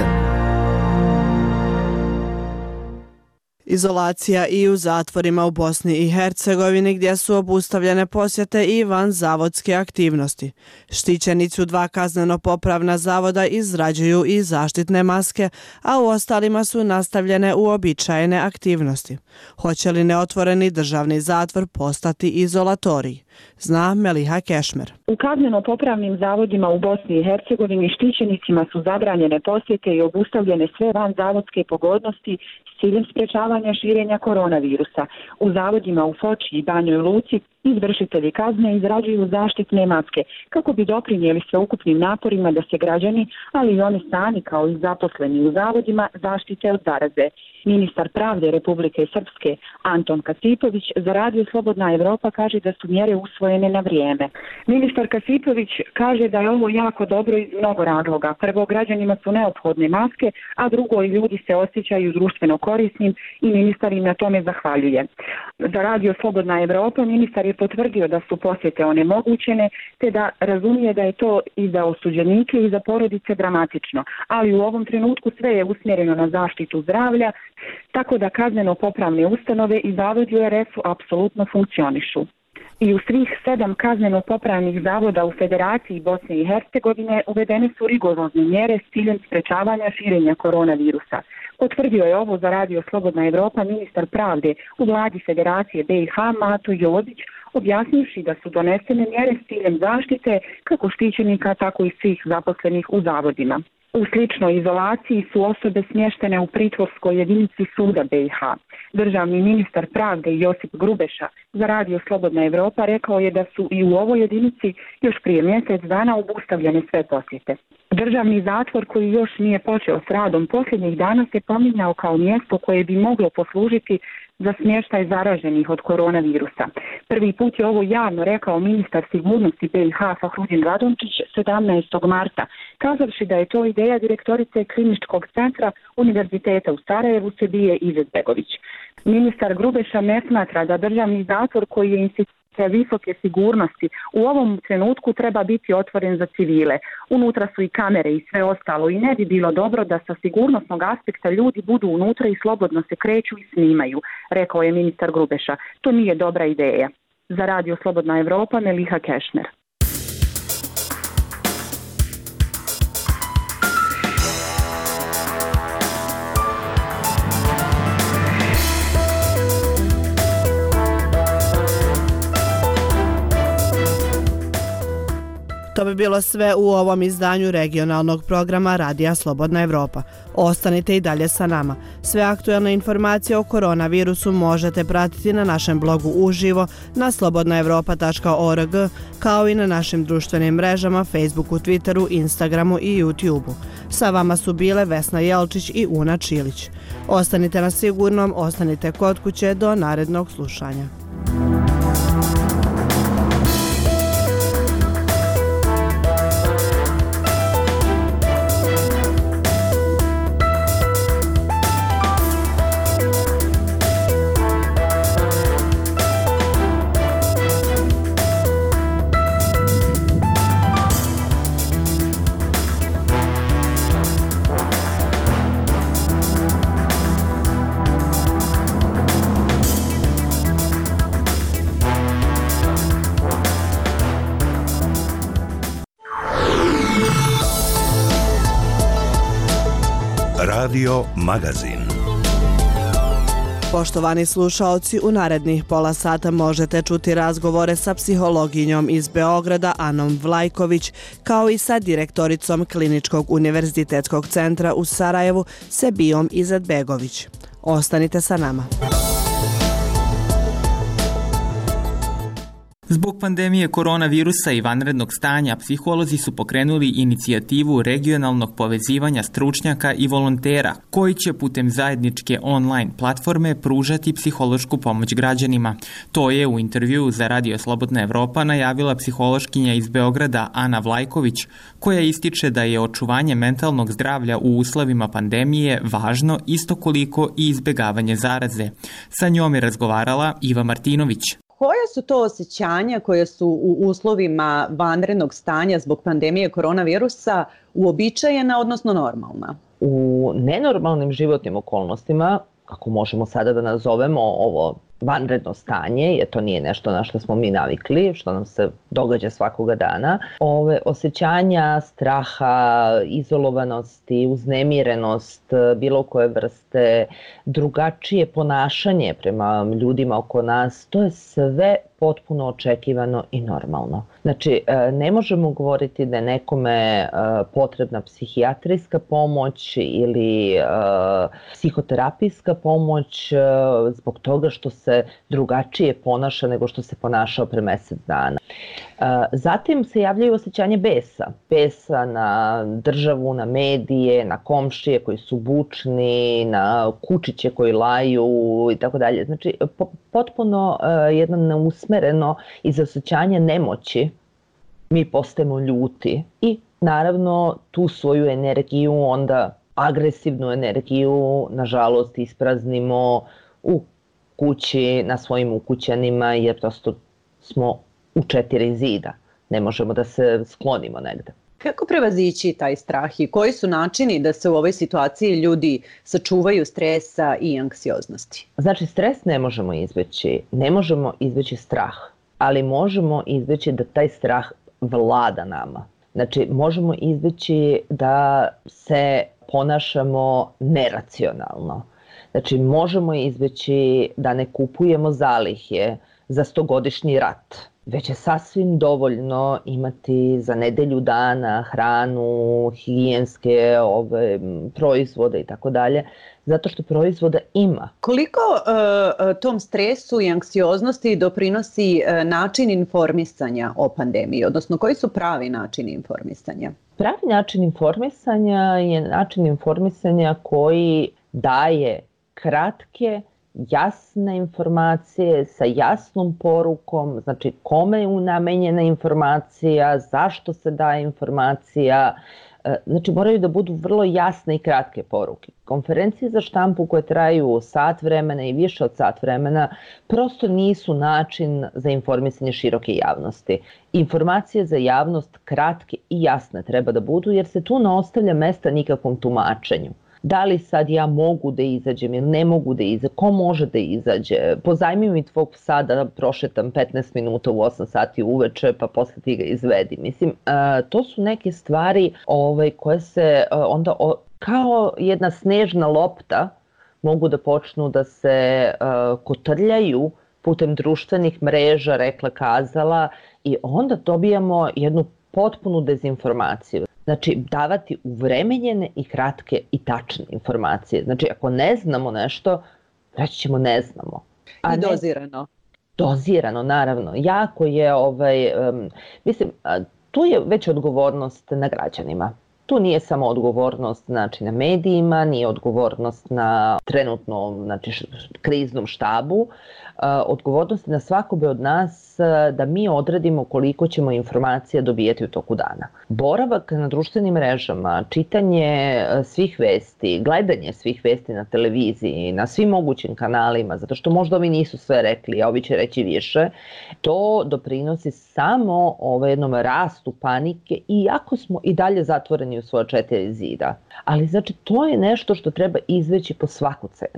Izolacija i u zatvorima u Bosni i Hercegovini gdje su obustavljene posjete i vanzavodske aktivnosti. Štićenici u dva kazneno-popravna zavoda izrađuju i zaštitne maske, a u ostalima su nastavljene uobičajene aktivnosti. Hoće li neotvoreni državni zatvor postati izolatorij? Zna Meliha Kešmer. U kazneno-popravnim zavodima u Bosni i Hercegovini štićenicima su zabranjene posjete i obustavljene sve vanzavodske pogodnosti s ciljem sprečavanja širenja koronavirusa. U zavodima u Foči i Banjoj Luci izvršitelji kazne izrađuju zaštitne maske kako bi doprinijeli sveukupnim naporima da se građani, ali i oni sami kao i zaposleni u zavodima, zaštite od zaraze. Ministar pravde Republike Srpske Anton Kasipović za Radio Slobodna Evropa kaže da su mjere usvojene na vrijeme. Ministar Kasipović kaže da je ovo jako dobro iz mnogo razloga. Prvo, građanima su neophodne maske, a drugo, i ljudi se osjećaju društveno korisnim i ministar im na tome zahvaljuje. Za Radio Slobodna Evropa ministar je potvrdio da su posjete onemogućene, te da razumije da je to i za osuđenike i za porodice dramatično, ali u ovom trenutku sve je usmjereno na zaštitu zdravlja, tako da kazneno-popravne ustanove i zavodi u er efu apsolutno funkcionišu. I u svih sedam kazneno-popravnih zavoda u Federaciji Bosne i Hercegovine uvedene su rigorozne mjere s ciljem sprečavanja širenja koronavirusa. Potvrdio je ovo za Radio Slobodna Evropa ministar pravde u vladi Federacije be i ha Mato Jozić, objasnivši da su donesene mjere s ciljem zaštite kako štićenika, tako i svih zaposlenih u zavodima. U sličnoj izolaciji su osobe smještene u pritvorskoj jedinici suda be i ha. Državni ministar pravde Josip Grubeša za Radio Slobodna Evropa rekao je da su i u ovoj jedinici još prije mjesec dana obustavljene sve posjete. Državni zatvor koji još nije počeo s radom posljednjih dana se pominjao kao mjesto koje bi moglo poslužiti za smještaj zaraženih od koronavirusa. Prvi put je ovo javno rekao ministar sigurnosti be i ha Fahrudin Radončić sedamnaestog marta, kazavši da je to ideja direktorice Kliničkog centra Univerziteta u Sarajevu Sebije Izetbegović. Ministar Grubeša ne smatra da državni zatvor koji je institucija visoke sigurnosti u ovom trenutku treba biti otvoren za civile. Unutra su i kamere i sve ostalo i ne bi bilo dobro da sa sigurnosnog aspekta ljudi budu unutra i slobodno se kreću i snimaju, rekao je ministar Grubeša. To nije dobra ideja. Za Radio Slobodna Evropa, Meliha Kešmer. To bi bilo sve u ovom izdanju regionalnog programa Radija Slobodna Evropa. Ostanite i dalje sa nama. Sve aktuelne informacije o koronavirusu možete pratiti na našem blogu uživo na slobodna evropa tačka org, kao i na našim društvenim mrežama Facebooku, Twitteru, Instagramu i YouTubeu. Sa vama su bile Vesna Jelčić i Una Čilić. Ostanite na sigurnom, ostanite kod kuće do narednog slušanja. Radio Magazin. Poštovani slušaoci, u narednih pola sata možete čuti razgovore sa psihologinjom iz Beograda Anom Vlajković, kao i sa direktoricom Kliničkog univerzitetskog centra u Sarajevu Sebijom Izetbegović. Ostanite sa nama. Zbog pandemije koronavirusa i vanrednog stanja, psiholozi su pokrenuli inicijativu regionalnog povezivanja stručnjaka i volontera, koji će putem zajedničke online platforme pružati psihološku pomoć građanima. To je u intervjuu za Radio Slobodna Evropa najavila psihološkinja iz Beograda Ana Vlajković, koja ističe da je očuvanje mentalnog zdravlja u uslovima pandemije važno isto koliko i izbegavanje zaraze. Sa njom je razgovarala Iva Martinović. Koja su to osjećanja koje su u uslovima vanrednog stanja zbog pandemije koronavirusa uobičajena, odnosno normalna? U nenormalnim životnim okolnostima, kako možemo sada da nazovemo ovo vanredno stanje, jer to nije nešto na što smo mi navikli, što nam se događa svakoga dana, ove osjećanja straha, izolovanosti, uznemirenost, bilo koje vrste, drugačije ponašanje prema ljudima oko nas, to je sve potpuno očekivano i normalno. Znači, ne možemo govoriti da je nekome potrebna psihijatrijska pomoć ili psihoterapijska pomoć zbog toga što se drugačije ponaša nego što se ponašao pre mesec dana. Zatim se javljaju osjećanje besa. Besa na državu, na medije, na komšije koji su bučni, na kučiće koji laju i tako dalje. Znači, potpuno jedno neusmereno iz osjećanja nemoći mi postajemo ljuti i naravno tu svoju energiju, onda agresivnu energiju, nažalost, ispraznimo u kući, na svojim ukućanima, jer prosto smo u četiri zida. Ne možemo da se sklonimo negde. Kako prevazići taj strah i koji su načini da se u ovoj situaciji ljudi sačuvaju stresa i anksioznosti? Znači, stres ne možemo izbeći, ne možemo izbeći strah, ali možemo izbeći da taj strah vlada nama. Znači, možemo izbeći da se ponašamo neracionalno. Znači, možemo izbeći da ne kupujemo zalihe za stogodišnji rat, već je sasvim dovoljno imati za nedelju dana hranu, higijenske ove, proizvode i tako dalje, zato što proizvoda ima. Koliko uh, tom stresu i anksioznosti doprinosi uh, način informisanja o pandemiji, odnosno koji su pravi načini informisanja? Pravi način informisanja je način informisanja koji daje kratke, jasne informacije sa jasnom porukom, znači kome je namenjena informacija, zašto se daje informacija, znači moraju da budu vrlo jasne i kratke poruke. Konferencije za štampu koje traju sat vremena i više od sat vremena prosto nisu način za informisanje široke javnosti. Informacije za javnost kratke i jasne treba da budu jer se tu ne ostavlja mesta nikakvom tumačenju. Da li sad ja mogu da izađem ili ne mogu da izađem, ko može da izađe, pozajmi mi tvog psa da prošetam petnaest minuta u osam sati uveče pa posle ti ga izvedi. Mislim, to su neke stvari ovaj, koje se onda kao jedna snežna lopta mogu da počnu da se kotrljaju putem društvenih mreža, rekla, kazala i onda dobijamo jednu potpunu dezinformaciju. Znači, davati uvremenjene i kratke i tačne informacije. Znači, ako ne znamo nešto, reći ćemo ne znamo. A I dozirano. Ne, dozirano, naravno. Jako je, ovaj, um, mislim, tu je već odgovornost na građanima. Tu nije samo odgovornost znači, na medijima, nije odgovornost na trenutno znači, kriznom štabu. Odgovornost je na svakome od nas da mi odredimo koliko ćemo informacija dobijeti u toku dana. Boravak na društvenim mrežama, čitanje svih vesti, gledanje svih vesti na televiziji, na svim mogućim kanalima, zato što možda ovi nisu sve rekli, a ovi će reći više, to doprinosi samo ovaj jednom rastu panike, iako smo i dalje zatvoreni u svoje četiri zida. Ali znači to je nešto što treba izveći po svaku cenu.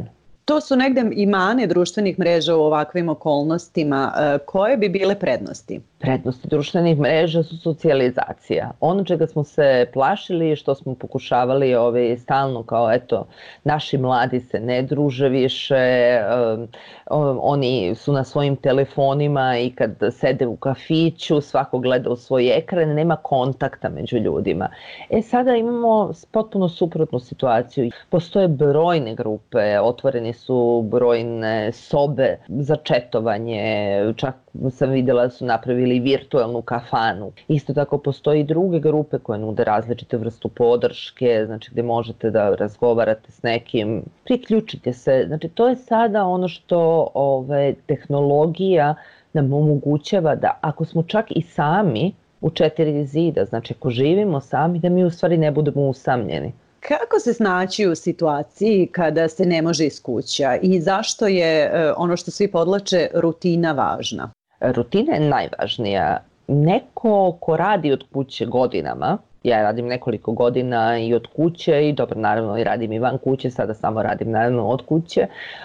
To su negde i mane društvenih mreža u ovakvim okolnostima. Koje bi bile prednosti? Prednosti društvenih mreža su socijalizacija. Ono čega smo se plašili, što smo pokušavali ove, stalno kao eto, naši mladi se ne druže više, um, um, oni su na svojim telefonima i kad sede u kafiću, svako gleda u svoj ekran, nema kontakta među ljudima. E sada imamo potpuno suprotnu situaciju. Postoje brojne grupe, otvoreni su brojne sobe za četovanje, čak sam vidjela da su napravili virtualnu kafanu. Isto tako postoji i druge grupe koje nude različite vrstu podrške, znači gdje možete da razgovarate s nekim, priključite se. Znači to je sada ono što ove, tehnologija nam omogućava da ako smo čak i sami u četiri zida, znači ako živimo sami, da mi u stvari ne budemo usamljeni. Kako se snaći u situaciji kada se ne može iz kuća i zašto je ono što svi podlače rutina važna? Rutina je najvažnija. Neko ko radi od kuće godinama, ja radim nekoliko godina i od kuće i dobro naravno i radim i van kuće, sada samo radim naravno od kuće,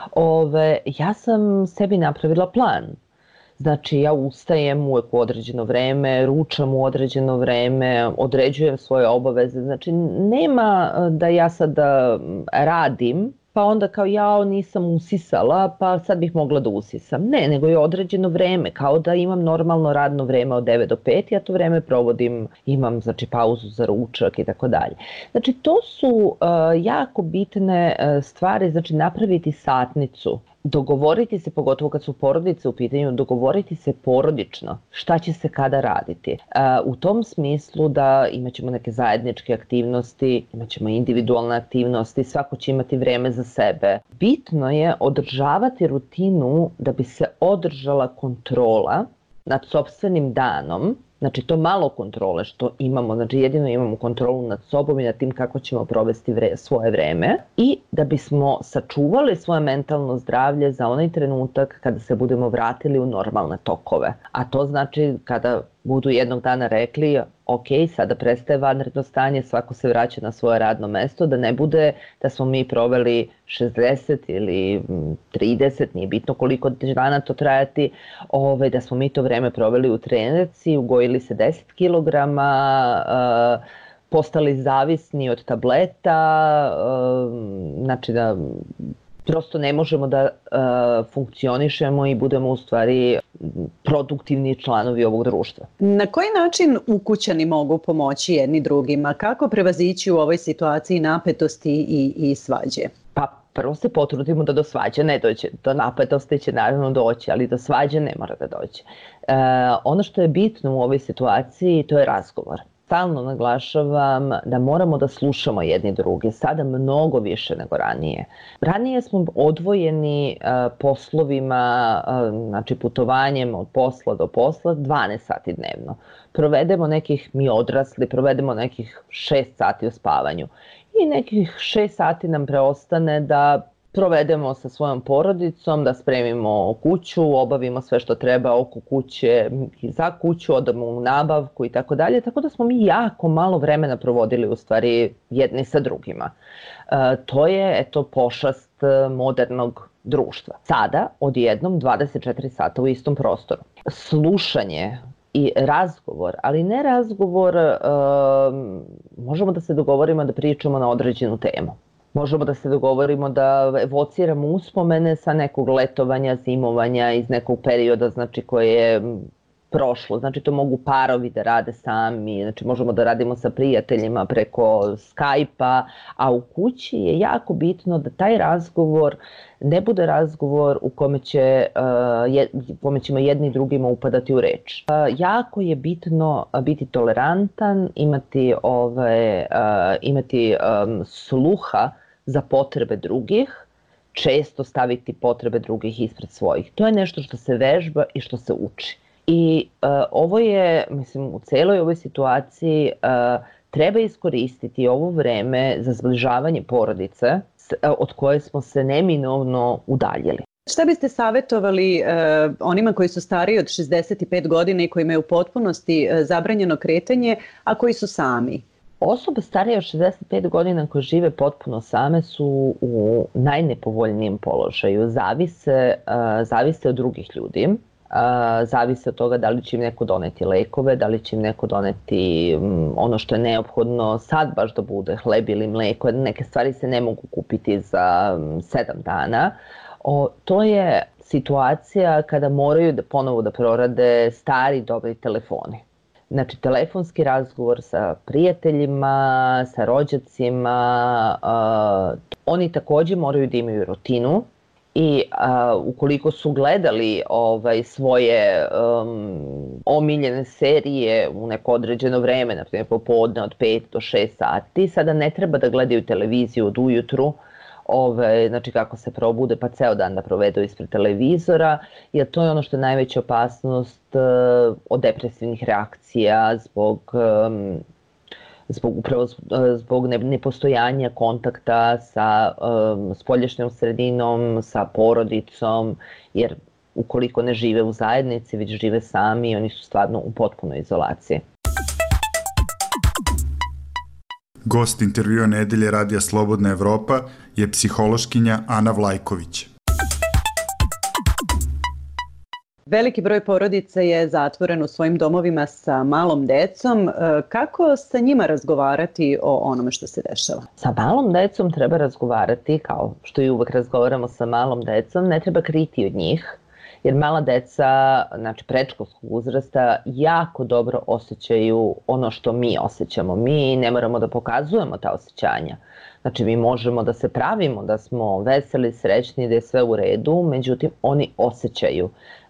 ove, ja sam sebi napravila plan. Znači ja ustajem uvijek u određeno vreme, ručam u određeno vreme, određujem svoje obaveze. Znači nema da ja sada radim pa onda kao ja nisam usisala pa sad bih mogla da usisam. Ne, nego je određeno vreme, kao da imam normalno radno vreme od devet do pet, ja to vreme provodim, imam znači pauzu za ručak i tako dalje. Znači to su uh, jako bitne uh, stvari, znači napraviti satnicu. Dogovoriti se, pogotovo kad su porodice u pitanju, dogovoriti se porodično šta će se kada raditi. U tom smislu da imat ćemo neke zajedničke aktivnosti, imat ćemo individualne aktivnosti, svako će imati vreme za sebe. Bitno je održavati rutinu da bi se održala kontrola nad sopstvenim danom. Znači to malo kontrole što imamo, znači jedino imamo kontrolu nad sobom i nad tim kako ćemo provesti vre, svoje vreme i da bismo sačuvali svoje mentalno zdravlje za onaj trenutak kada se budemo vratili u normalne tokove. A to znači kada budu jednog dana rekli ok, sada prestaje vanredno stanje, svako se vraća na svoje radno mesto, da ne bude da smo mi proveli šezdeset ili trideset, nije bitno koliko dana to trajati, ove, da smo mi to vreme proveli u trenerci, ugojili se deset kilograma, uh, postali zavisni od tableta, uh, znači da prosto ne možemo da uh, funkcionišemo i budemo u stvari produktivni članovi ovog društva. Na koji način ukućani mogu pomoći jedni drugima? Kako prevazići u ovoj situaciji napetosti i, i svađe? Pa prvo se potrudimo da do svađe ne dođe. Do napetosti će naravno doći, ali do svađe ne mora da dođe. Uh, ono što je bitno u ovoj situaciji to je razgovor. Stalno naglašavam da moramo da slušamo jedni druge, sada mnogo više nego ranije. Ranije smo odvojeni uh, poslovima, uh, znači putovanjem od posla do posla dvanaest sati dnevno. Provedemo nekih, mi odrasli, provedemo nekih šest sati u spavanju i nekih šest sati nam preostane da provedemo sa svojom porodicom, da spremimo kuću, obavimo sve što treba oko kuće i za kuću, odamo u nabavku i tako dalje. Tako da smo mi jako malo vremena provodili u stvari jedni sa drugima. E, to je eto pošast modernog društva. Sada odjednom dvadeset četiri sata u istom prostoru. Slušanje i razgovor, ali ne razgovor, e, možemo da se dogovorimo da pričamo na određenu temu. Možemo da se dogovorimo da evociramo uspomene sa nekog letovanja, zimovanja iz nekog perioda, znači koje je prošlo. Znači to mogu parovi da rade sami, znači možemo da radimo sa prijateljima preko Skype-a, a u kući je jako bitno da taj razgovor ne bude razgovor u kome, će, uh, je, kome ćemo jedni drugima upadati u reč. Uh, jako je bitno biti tolerantan, imati, ove, uh, imati um, sluha za potrebe drugih, često staviti potrebe drugih ispred svojih. To je nešto što se vežba i što se uči. I uh, ovo je, mislim, u celoj ovoj situaciji uh, treba iskoristiti ovo vreme za zbližavanje porodice s, uh, od koje smo se neminovno udaljili. Šta biste savjetovali uh, onima koji su stariji od šezdeset pet godina i koji imaju u potpunosti uh, zabranjeno kretanje, a koji su sami? Osobe starije od šezdeset pet godina koje žive potpuno same su u najnepovoljnijem položaju. Zavise, uh, zavise od drugih ljudi. Uh, zavise od toga da li će im neko doneti lekove, da li će im neko doneti um, ono što je neophodno sad baš da bude hleb ili mleko. Neke stvari se ne mogu kupiti za um, sedam dana. O, to je situacija kada moraju da ponovo da prorade stari dobri telefoni. Znači, telefonski razgovor sa prijateljima, sa rođacima, uh, oni takođe moraju da imaju rutinu i uh, ukoliko su gledali ovaj, svoje um, omiljene serije u neko određeno vreme, na primjer popodne od pet do šest sati, sada ne treba da gledaju televiziju od ujutru, Ove, znači kako se probude pa ceo dan da provedu ispred televizora, jer to je ono što je najveća opasnost uh, od depresivnih reakcija zbog, um, zbog, upravo zbog ne, nepostojanja kontakta sa um, spoljašnjom sredinom, sa porodicom, jer ukoliko ne žive u zajednici, već žive sami, oni su stvarno u potpunoj izolaciji. Gost intervjua nedelje Radija Slobodna Evropa je psihološkinja Ana Vlajković. Veliki broj porodica je zatvoren u svojim domovima sa malom decom. Kako sa njima razgovarati o onome što se dešava? Sa malom decom treba razgovarati, kao što i uvek razgovaramo sa malom decom, ne treba kriti od njih. Jer mala deca, znači predškolskog uzrasta, jako dobro osjećaju ono što mi osjećamo. Mi ne moramo da pokazujemo ta osjećanja. Znači mi možemo da se pravimo da smo veseli, srećni, da je sve u redu, međutim oni osjećaju.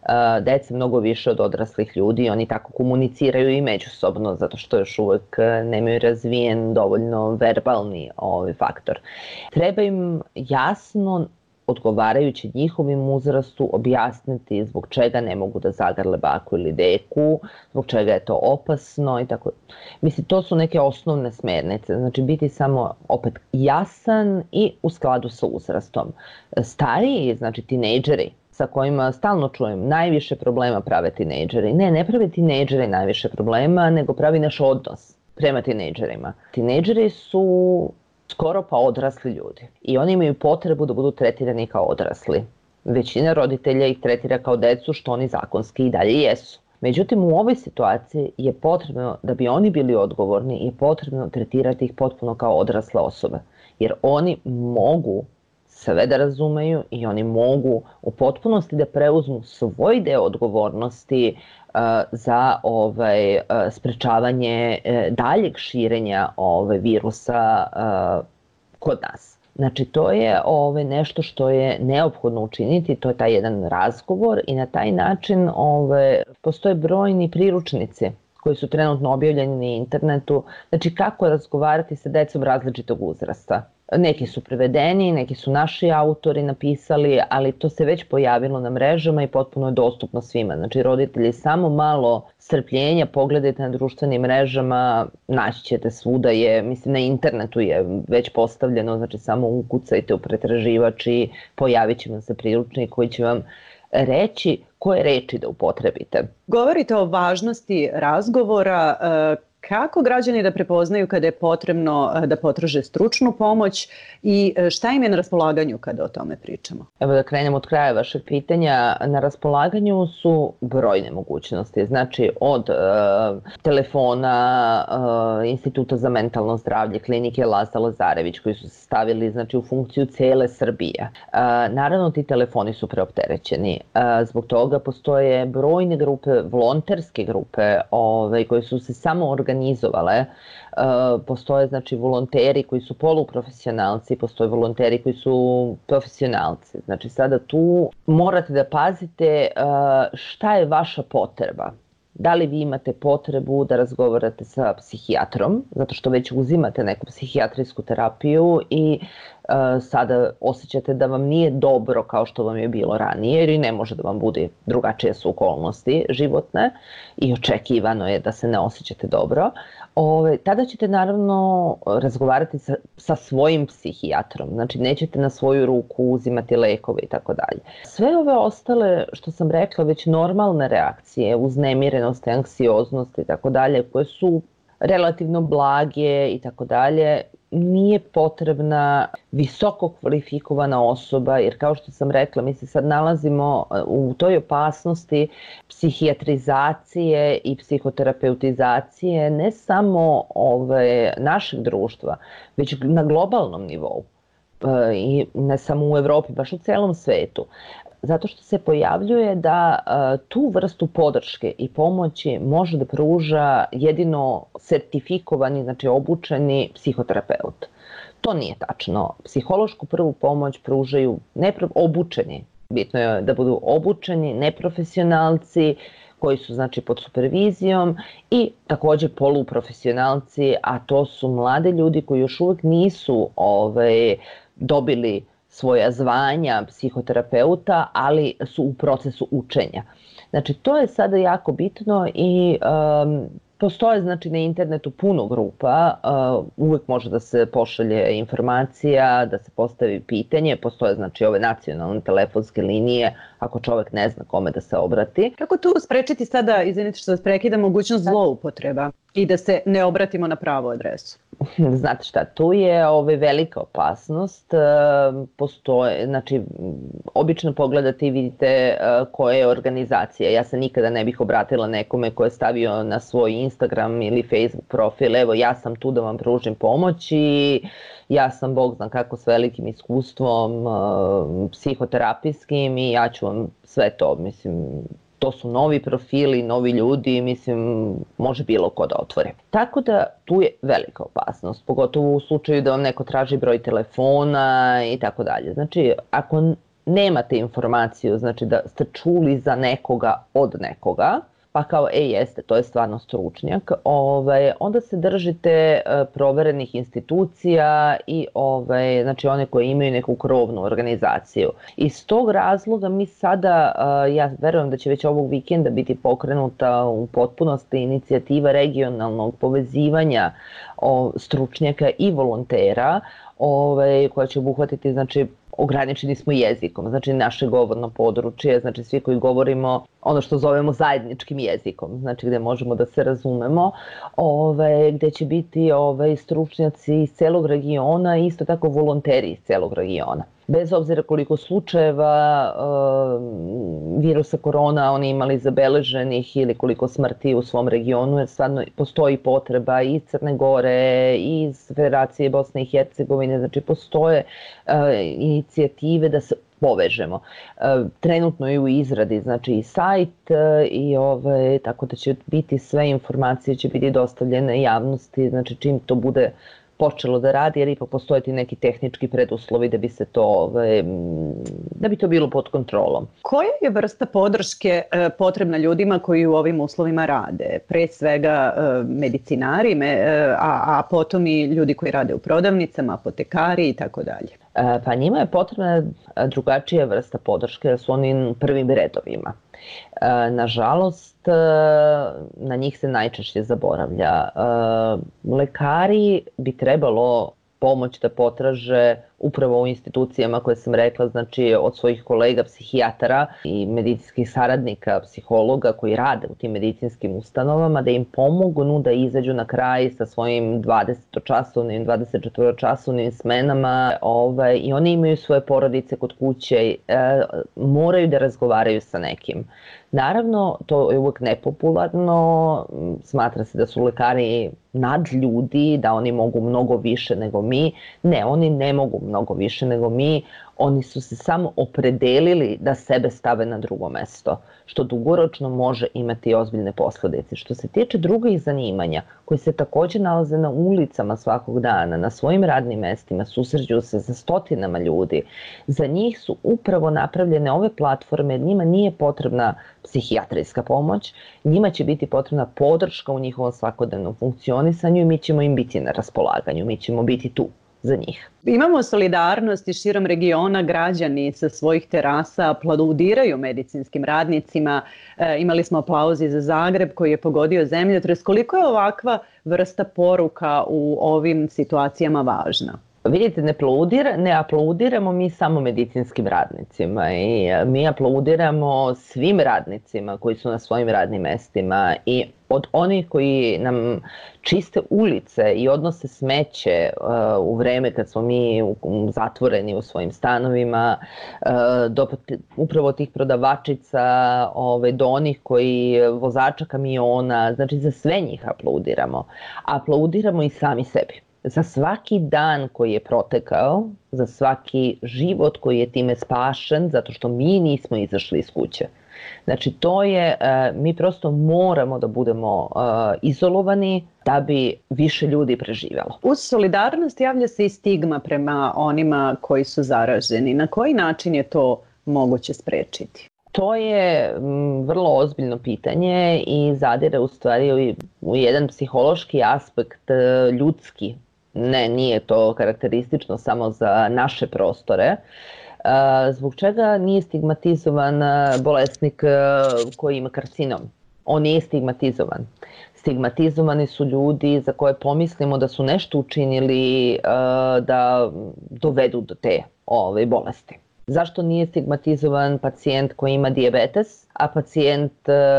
Deca mnogo više od odraslih ljudi, oni tako komuniciraju i međusobno, zato što još uvek nemaju razvijen dovoljno verbalni ovaj faktor. Treba im jasno, odgovarajući njihovim uzrastu, objasniti zbog čega ne mogu da zagrle baku ili deku, zbog čega je to opasno i tako. Mislim, to su neke osnovne smernice, znači biti samo opet jasan i u skladu sa uzrastom. Stariji, znači tinejdžeri, sa kojima stalno čujem, najviše problema prave tinejdžeri. Ne, ne prave tinejdžeri najviše problema, nego pravi naš odnos prema tinejdžerima. Tinejdžeri su skoro pa odrasli ljudi i oni imaju potrebu da budu tretirani kao odrasli. Većina roditelja ih tretira kao decu, što oni zakonski i dalje jesu. Međutim, u ovoj situaciji je potrebno, da bi oni bili odgovorni, je potrebno tretirati ih potpuno kao odrasle osobe. Jer oni mogu sve da razumeju i oni mogu u potpunosti da preuzmu svoj deo odgovornosti uh, za ovaj, uh, sprečavanje uh, daljeg širenja ovaj, virusa uh, kod nas. Znači, to je ovaj, nešto što je neophodno učiniti, to je taj jedan razgovor i na taj način ovaj, postoje brojni priručnici koji su trenutno objavljeni na internetu, znači kako razgovarati sa decom različitog uzrasta. Neki su prevedeni, neki su naši autori napisali, ali to se već pojavilo na mrežama i potpuno je dostupno svima. Znači, roditelji, samo malo strpljenja, pogledajte na društvenim mrežama, naći ćete svuda je, mislim na internetu je već postavljeno, znači samo ukucajte u pretraživač i pojavit će vam se priručnik koji će vam reći koje reči da upotrebite. Govorite o važnosti razgovora. Kako građani da prepoznaju kada je potrebno da potraže stručnu pomoć i šta im je na raspolaganju kada o tome pričamo? Evo da krenemo od kraja vašeg pitanja. Na raspolaganju su brojne mogućnosti. Znači od e, telefona e, Instituta za mentalno zdravlje, klinike Laza Lazarević koji su se stavili znači, u funkciju cele Srbije. E, naravno ti telefoni su preopterećeni. E, zbog toga postoje brojne grupe, volonterske grupe ove, koje su se samo organizovali organizovale. Postoje znači volonteri koji su poluprofesionalci, postoje volonteri koji su profesionalci. Znači sada tu morate da pazite šta je vaša potreba. Da li vi imate potrebu da razgovarate sa psihijatrom, zato što već uzimate neku psihijatrijsku terapiju i uh, sada osjećate da vam nije dobro kao što vam je bilo ranije, jer i ne može da vam bude drugačije su okolnosti životne i očekivano je da se ne osjećate dobro. Ove, tada ćete naravno razgovarati sa, sa svojim psihijatrom, znači nećete na svoju ruku uzimati lekove i tako dalje. Sve ove ostale, što sam rekla, već normalne reakcije, uznemirenost, anksioznost i tako dalje, koje su relativno blage i tako dalje, nije potrebna visoko kvalifikovana osoba, jer kao što sam rekla, mi se sad nalazimo u toj opasnosti psihijatrizacije i psihoterapeutizacije ne samo ove, našeg društva, već na globalnom nivou. I ne samo u Evropi, baš u celom svetu. Zato što se pojavljuje da tu vrstu podrške i pomoći može da pruža jedino sertifikovani, znači obučeni psihoterapeut. To nije tačno. Psihološku prvu pomoć pružaju nepro... obučeni. Bitno je da budu obučeni, neprofesionalci, koji su znači pod supervizijom i takođe poluprofesionalci, a to su mlade ljudi koji još uvek nisu ovaj, dobili svoja zvanja psihoterapeuta, ali su u procesu učenja. Znači, to je sada jako bitno i um, postoje znači na internetu puno grupa, uh, uvek može da se pošalje informacija, da se postavi pitanje, postoje znači ove nacionalne telefonske linije, ako čovek ne zna kome da se obrati. Kako tu sprečiti sada, izvinite što vas prekida, mogućnost zloupotreba i da se ne obratimo na pravu adresu? Znate šta, tu je ove velika opasnost, postoje, znači obično pogledate i vidite koja je organizacija. Ja se nikada ne bih obratila nekome ko je stavio na svoj Instagram ili Facebook profil, evo ja sam tu da vam pružim pomoć i ja sam, Bog zna kako, s velikim iskustvom psihoterapijskim i ja ću vam sve to, mislim, to su novi profili, novi ljudi, mislim, može bilo ko da otvori. Tako da tu je velika opasnost, pogotovo u slučaju da vam neko traži broj telefona i tako dalje. Znači, ako nemate informaciju, znači da ste čuli za nekoga od nekoga, pa kao, e, jeste, to je stvarno stručnjak, ovaj, onda se držite e, proverenih institucija i ovaj, znači one koje imaju neku krovnu organizaciju. Iz tog razloga mi sada, e, ja verujem da će već ovog vikenda biti pokrenuta u potpunosti inicijativa regionalnog povezivanja o, stručnjaka i volontera, ovaj, koja će obuhvatiti, znači, ograničeni smo jezikom, znači naše govorno područje, znači svi koji govorimo ono što zovemo zajedničkim jezikom, znači gde možemo da se razumemo, ove, gde će biti ove, stručnjaci iz celog regiona i isto tako volonteri iz celog regiona. Bez obzira koliko slučajeva uh, virusa korona oni imali zabeleženih ili koliko smrti u svom regionu, jer stvarno postoji potreba iz Crne Gore, iz Federacije Bosne i Hercegovine, znači postoje uh, inicijative da se povežemo. Uh, trenutno je u izradi, znači i sajt uh, i ove, tako da će biti sve informacije će biti dostavljene javnosti, znači čim to bude počelo da radi, jer ipak postoje ti neki tehnički preduslovi da bi se to, da bi to bilo pod kontrolom. Koja je vrsta podrške potrebna ljudima koji u ovim uslovima rade? Pre svega medicinari, a, a potom i ljudi koji rade u prodavnicama, apotekari i tako dalje. Pa njima je potrebna drugačija vrsta podrške, jer su oni u prvim redovima. Nažalost, na njih se najčešće zaboravlja. Lekari bi trebalo pomoć da potraže upravo u institucijama koje sam rekla, znači od svojih kolega psihijatara i medicinskih saradnika, psihologa koji rade u tim medicinskim ustanovama, da im pomognu da izađu na kraj sa svojim dvadesetočasovnim, dvadesetčetvoročasovnim smenama, ovaj, i oni imaju svoje porodice kod kuće, e, moraju da razgovaraju sa nekim. Naravno, to je uvek nepopularno, smatra se da su lekari nadljudi, da oni mogu mnogo više nego mi. Ne, oni ne mogu mnogo više nego mi, oni su se samo opredelili da sebe stave na drugo mesto, što dugoročno može imati ozbiljne posledice. Što se tiče drugih zanimanja, koji se takođe nalaze na ulicama svakog dana, na svojim radnim mestima, susreću se sa stotinama ljudi, za njih su upravo napravljene ove platforme, jer njima nije potrebna psihijatrijska pomoć, njima će biti potrebna podrška u njihovom svakodnevnom funkcionisanju i mi ćemo im biti na raspolaganju, mi ćemo biti tu za njih. Imamo solidarnost i širom regiona, građani sa svojih terasa aplaudiraju medicinskim radnicima. E, imali smo aplauzi za Zagreb koji je pogodio zemljotres. Koliko je ovakva vrsta poruka u ovim situacijama važna? Vidite, ne, aplaudir, ne aplaudiramo mi samo medicinskim radnicima i mi aplaudiramo svim radnicima koji su na svojim radnim mestima i od onih koji nam čiste ulice i odnose smeće uh, u vreme kad smo mi u, u zatvoreni u svojim stanovima, uh, do upravo tih prodavačica, ove, do onih koji vozača kamiona, znači za sve njih aplaudiramo. Aplaudiramo i sami sebi. Za svaki dan koji je protekao, za svaki život koji je time spašen, zato što mi nismo izašli iz kuće. Znači to je, mi prosto moramo da budemo izolovani da bi više ljudi preživjelo. Uz solidarnost javlja se i stigma prema onima koji su zaraženi. Na koji način je to moguće sprečiti? To je vrlo ozbiljno pitanje i zadire u stvari u jedan psihološki aspekt ljudski. Ne, nije to karakteristično samo za naše prostore. Zbog čega nije stigmatizovan bolesnik koji ima karcinom? On nije stigmatizovan. Stigmatizovani su ljudi za koje pomislimo da su nešto učinili da dovedu do te ove bolesti. Zašto nije stigmatizovan pacijent koji ima dijabetes, a pacijent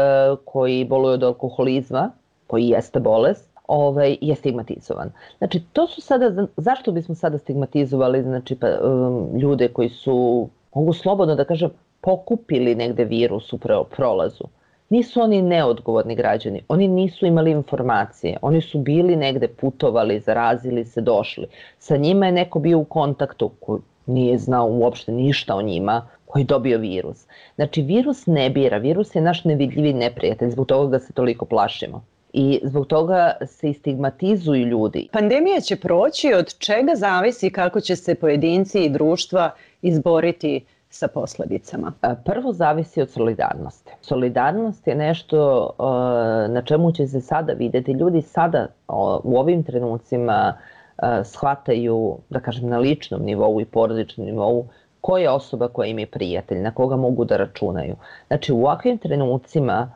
koji boluje od alkoholizma, koji jeste bolest, ovaj, je stigmatizovan. Znači, to su sada, zašto bismo sada stigmatizovali znači, pa, um, ljude koji su, mogu slobodno da kažem, pokupili negde virus u prolazu. Nisu oni neodgovorni građani, oni nisu imali informacije, oni su bili negde, putovali, zarazili se, došli. Sa njima je neko bio u kontaktu koji nije znao uopšte ništa o njima, koji je dobio virus. Znači, virus ne bira, virus je naš nevidljivi neprijatelj, zbog toga ga se toliko plašimo. I zbog toga se i stigmatizuju ljudi. Pandemija će proći, od čega zavisi kako će se pojedinci i društva izboriti sa posledicama? Prvo zavisi od solidarnosti. Solidarnost je nešto na čemu će se sada videti. Ljudi sada u ovim trenucima shvataju, da kažem, na ličnom nivou i porodičnom nivou koja je osoba koja im je prijatelj, na koga mogu da računaju. Znači u ovakvim trenucima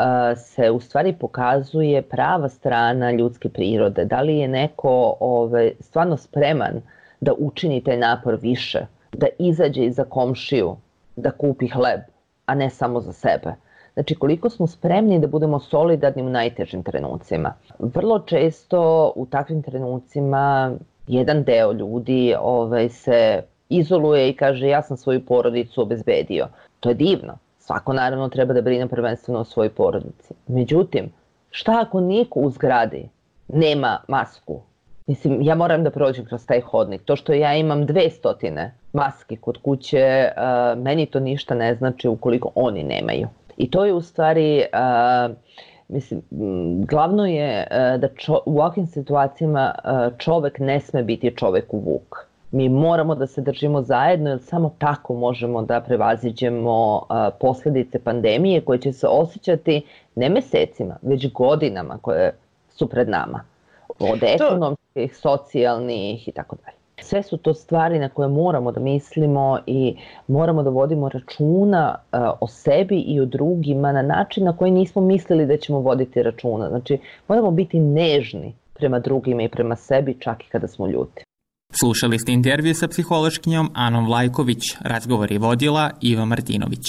se u stvari pokazuje prava strana ljudske prirode. Da li je neko ove, stvarno spreman da učini taj napor više, da izađe iza komšiju, da kupi hleb, a ne samo za sebe. Znači koliko smo spremni da budemo solidarni u najtežim trenucima. Vrlo često u takvim trenucima jedan deo ljudi ove, se izoluje i kaže ja sam svoju porodicu obezbedio. To je divno. Svako naravno treba da brine prvenstveno o svojoj porodici. Međutim, šta ako niko u zgradi nema masku? Mislim, ja moram da prođem kroz taj hodnik. To što ja imam dve stotine maske kod kuće, uh, meni to ništa ne znači ukoliko oni nemaju. I to je u stvari, uh, mislim, glavno je uh, da čo, u ovakvim situacijama uh, čovek ne sme biti čovek u vuk. Mi moramo da se držimo zajedno jer samo tako možemo da prevaziđemo uh, posljedice pandemije koje će se osjećati ne mesecima, već godinama koje su pred nama. Od ekonomskih, socijalnih i tako dalje. Sve su to stvari na koje moramo da mislimo i moramo da vodimo računa uh, o sebi i o drugima na način na koji nismo mislili da ćemo voditi računa. Znači, moramo biti nežni prema drugima i prema sebi čak i kada smo ljuti. Slušali ste intervju sa psihološkinjom Anom Vlajković. Razgovor je vodila Iva Martinović.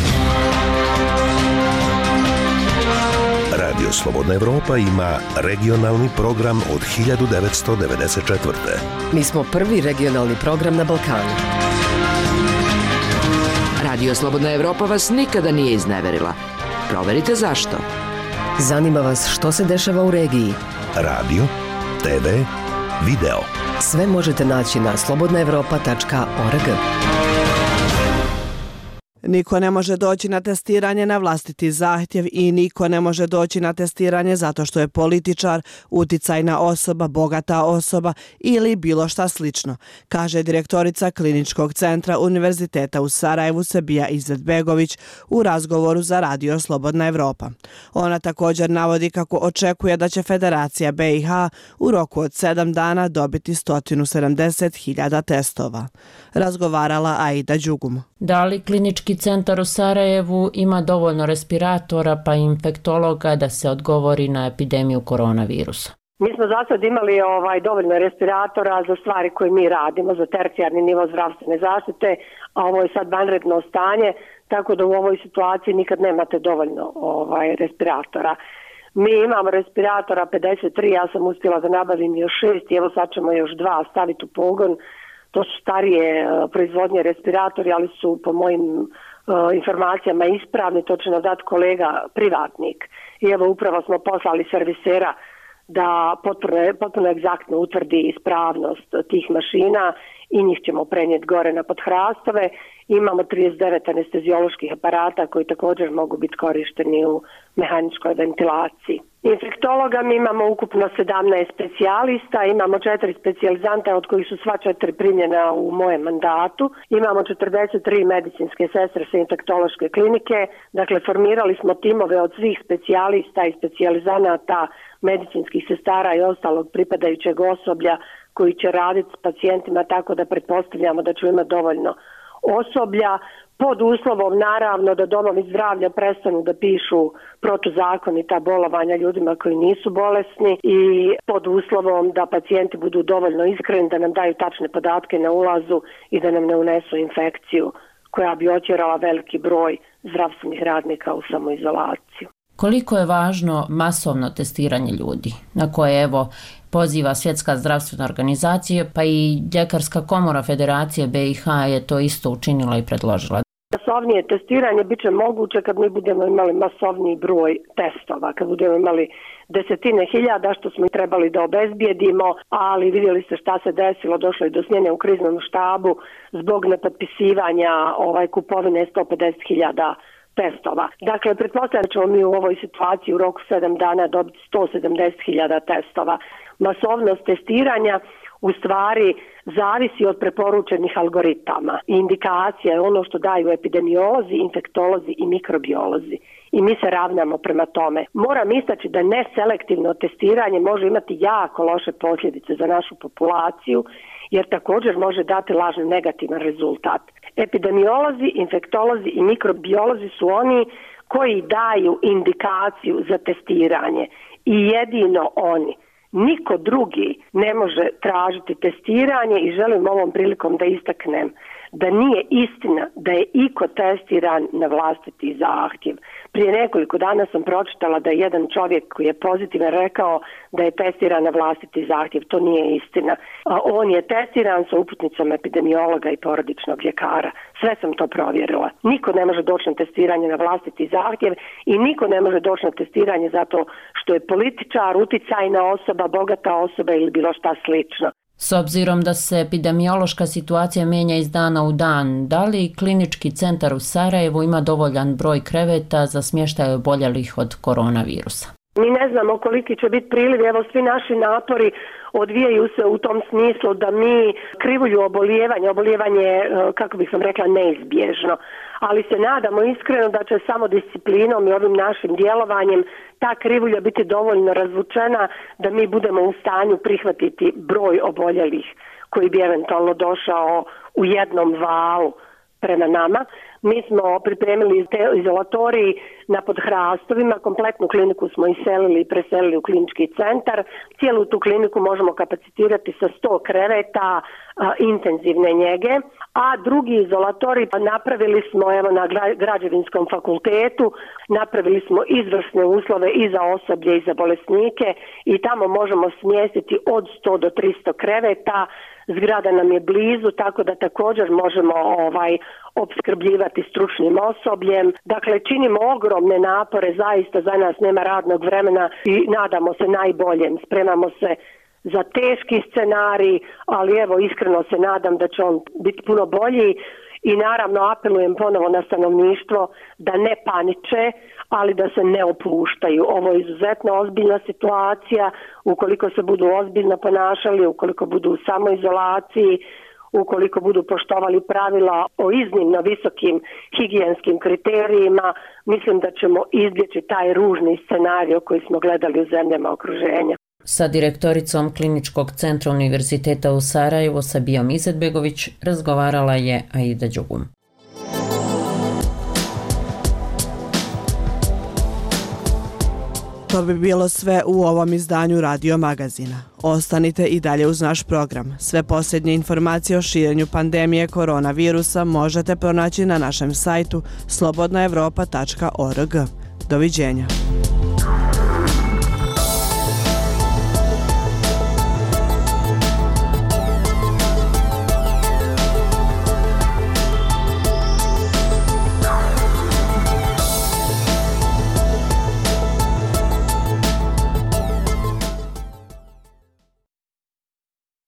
Radio Slobodna Evropa ima regionalni program od hiljadu devetsto devedeset četvrte. Mi smo prvi regionalni program na Balkanu. Radio Slobodna Evropa vas nikada nije izneverila. Proverite zašto. Zanima vas što se dešava u regiji. Radio, te ve, video. Sve možete naći na slobodna evropa tačka org. Niko ne može doći na testiranje na vlastiti zahtjev i niko ne može doći na testiranje zato što je političar, uticajna osoba, bogata osoba ili bilo šta slično, kaže direktorica Kliničkog centra Univerziteta u Sarajevu Sebija Izetbegović u razgovoru za Radio Slobodna Evropa. Ona također navodi kako očekuje da će Federacija be i ha u roku od sedam dana dobiti sto sedamdeset hiljada testova. Razgovarala Aida Đugum. Da li Klinički centar u Sarajevu ima dovoljno respiratora pa i infektologa da se odgovori na epidemiju koronavirusa? Mi smo za sad imali ovaj, dovoljno respiratora za stvari koje mi radimo, za tercijarni nivo zdravstvene zaštite, a ovo je sad vanredno stanje, tako da u ovoj situaciji nikad nemate dovoljno ovaj, respiratora. Mi imamo respiratora pedeset tri, ja sam uspjela da nabavim još šest i evo sad ćemo još dva staviti u pogon. To su starije uh, proizvodnje respiratori, ali su po mojim uh, informacijama ispravni, to će nam dati kolega privatnik. I evo upravo smo poslali servisera da potpuno, potpuno egzaktno utvrdi ispravnost tih mašina i njih ćemo prenijeti gore na Podhrastove. Imamo trideset devet anestezioloških aparata koji također mogu biti korišteni u mehaničkoj ventilaciji. Infektologa mi imamo ukupno sedamnaest specijalista, imamo četiri specijalizanta od kojih su sva četiri primljena u mojem mandatu. Imamo četrdeset tri medicinske sestre sa infektološke klinike, dakle formirali smo timove od svih specijalista i specijalizanata, medicinskih sestara i ostalog pripadajućeg osoblja koji će raditi s pacijentima, tako da pretpostavljamo da ću imati dovoljno osoblja, pod uslovom naravno da domovi zdravlja prestanu da pišu protuzakonita bolovanja ljudima koji nisu bolesni i pod uslovom da pacijenti budu dovoljno iskreni, da nam daju tačne podatke na ulazu i da nam ne unesu infekciju koja bi otjerala veliki broj zdravstvenih radnika u samoizolaciju. Koliko je važno masovno testiranje ljudi, na koje evo poziva Svjetska zdravstvena organizacija, pa i Ljekarska komora Federacije B i H je to isto učinila i predložila. Masovnije testiranje bit će moguće kad mi budemo imali masovniji broj testova, kad budemo imali desetine hiljada što smo i trebali da obezbijedimo, ali vidjeli ste šta se desilo, došlo je do smjene u kriznom štabu zbog nepotpisivanja ovaj, kupovine sto pedeset hiljada testova. Dakle, pretpostavljam da ćemo mi u ovoj situaciji u roku sedam dana dobiti sto sedamdeset hiljada testova. Masovnost testiranja u stvari zavisi od preporučenih algoritama i indikacija je ono što daju epidemiolozi, infektolozi i mikrobiolozi. I mi se ravnamo prema tome. Moram istaći da neselektivno testiranje može imati jako loše posljedice za našu populaciju, jer također može dati lažno negativan rezultat. Epidemiolozi, infektolozi i mikrobiolozi su oni koji daju indikaciju za testiranje i jedino oni. Niko drugi ne može tražiti testiranje i želim ovom prilikom da istaknem da nije istina da je iko testiran na vlastiti zahtjev. Prije nekoliko dana sam pročitala da je jedan čovjek koji je pozitivan rekao da je testiran na vlastiti zahtjev. To nije istina. On je testiran sa uputnicom epidemiologa i porodičnog ljekara. Sve sam to provjerila. Niko ne može doći na testiranje na vlastiti zahtjev i niko ne može doći na testiranje zato što je političar, uticajna osoba, bogata osoba ili bilo šta slično. S obzirom da se epidemiološka situacija mijenja iz dana u dan, da li klinički centar u Sarajevu ima dovoljan broj kreveta za smještaj oboljelih od koronavirusa? Mi ne znamo koliki će biti priliv, evo svi naši napori odvijaju se u tom smislu da mi krivulju obolijevanja, obolijevanje, kako bih vam rekla, neizbježno, ali se nadamo iskreno da će samo disciplinom i ovim našim djelovanjem ta krivulja biti dovoljno razvučena da mi budemo u stanju prihvatiti broj oboljelih koji bi eventualno došao u jednom valu prema nama. Mi smo pripremili izolatorij na Podhrastovima, kompletnu kliniku smo iselili i preselili u klinički centar. Cijelu tu kliniku možemo kapacitirati sa sto kreveta a, intenzivne njege, a drugi izolatorij napravili smo evo na građevinskom fakultetu, napravili smo izvrsne uslove i za osoblje i za bolesnike i tamo možemo smjestiti od sto do tristo kreveta. Zgrada nam je blizu, tako da također možemo ovaj opskrbljivati stručnim osobljem. Dakle, činimo ogromne napore, zaista za nas nema radnog vremena i nadamo se najboljem. Spremamo se za teški scenarij, ali evo iskreno se nadam da će on biti puno bolji i naravno apelujem ponovo na stanovništvo da ne paniče, ali da se ne opuštaju. Ovo je izuzetno ozbiljna situacija, ukoliko se budu ozbiljno ponašali, ukoliko budu u samoizolaciji, ukoliko budu poštovali pravila o iznimno visokim higijenskim kriterijima, mislim da ćemo izbjeći taj ružni scenarij koji smo gledali u zemljama okruženja. Sa direktoricom Kliničkog centra Univerziteta u Sarajevu, Sabijom Izetbegović, razgovarala je Aida Đugum. To bi bilo sve u ovom izdanju Radio Magazina. Ostanite i dalje uz naš program. Sve posljednje informacije o širenju pandemije koronavirusa možete pronaći na našem sajtu slobodna evropa tačka org. Doviđenja.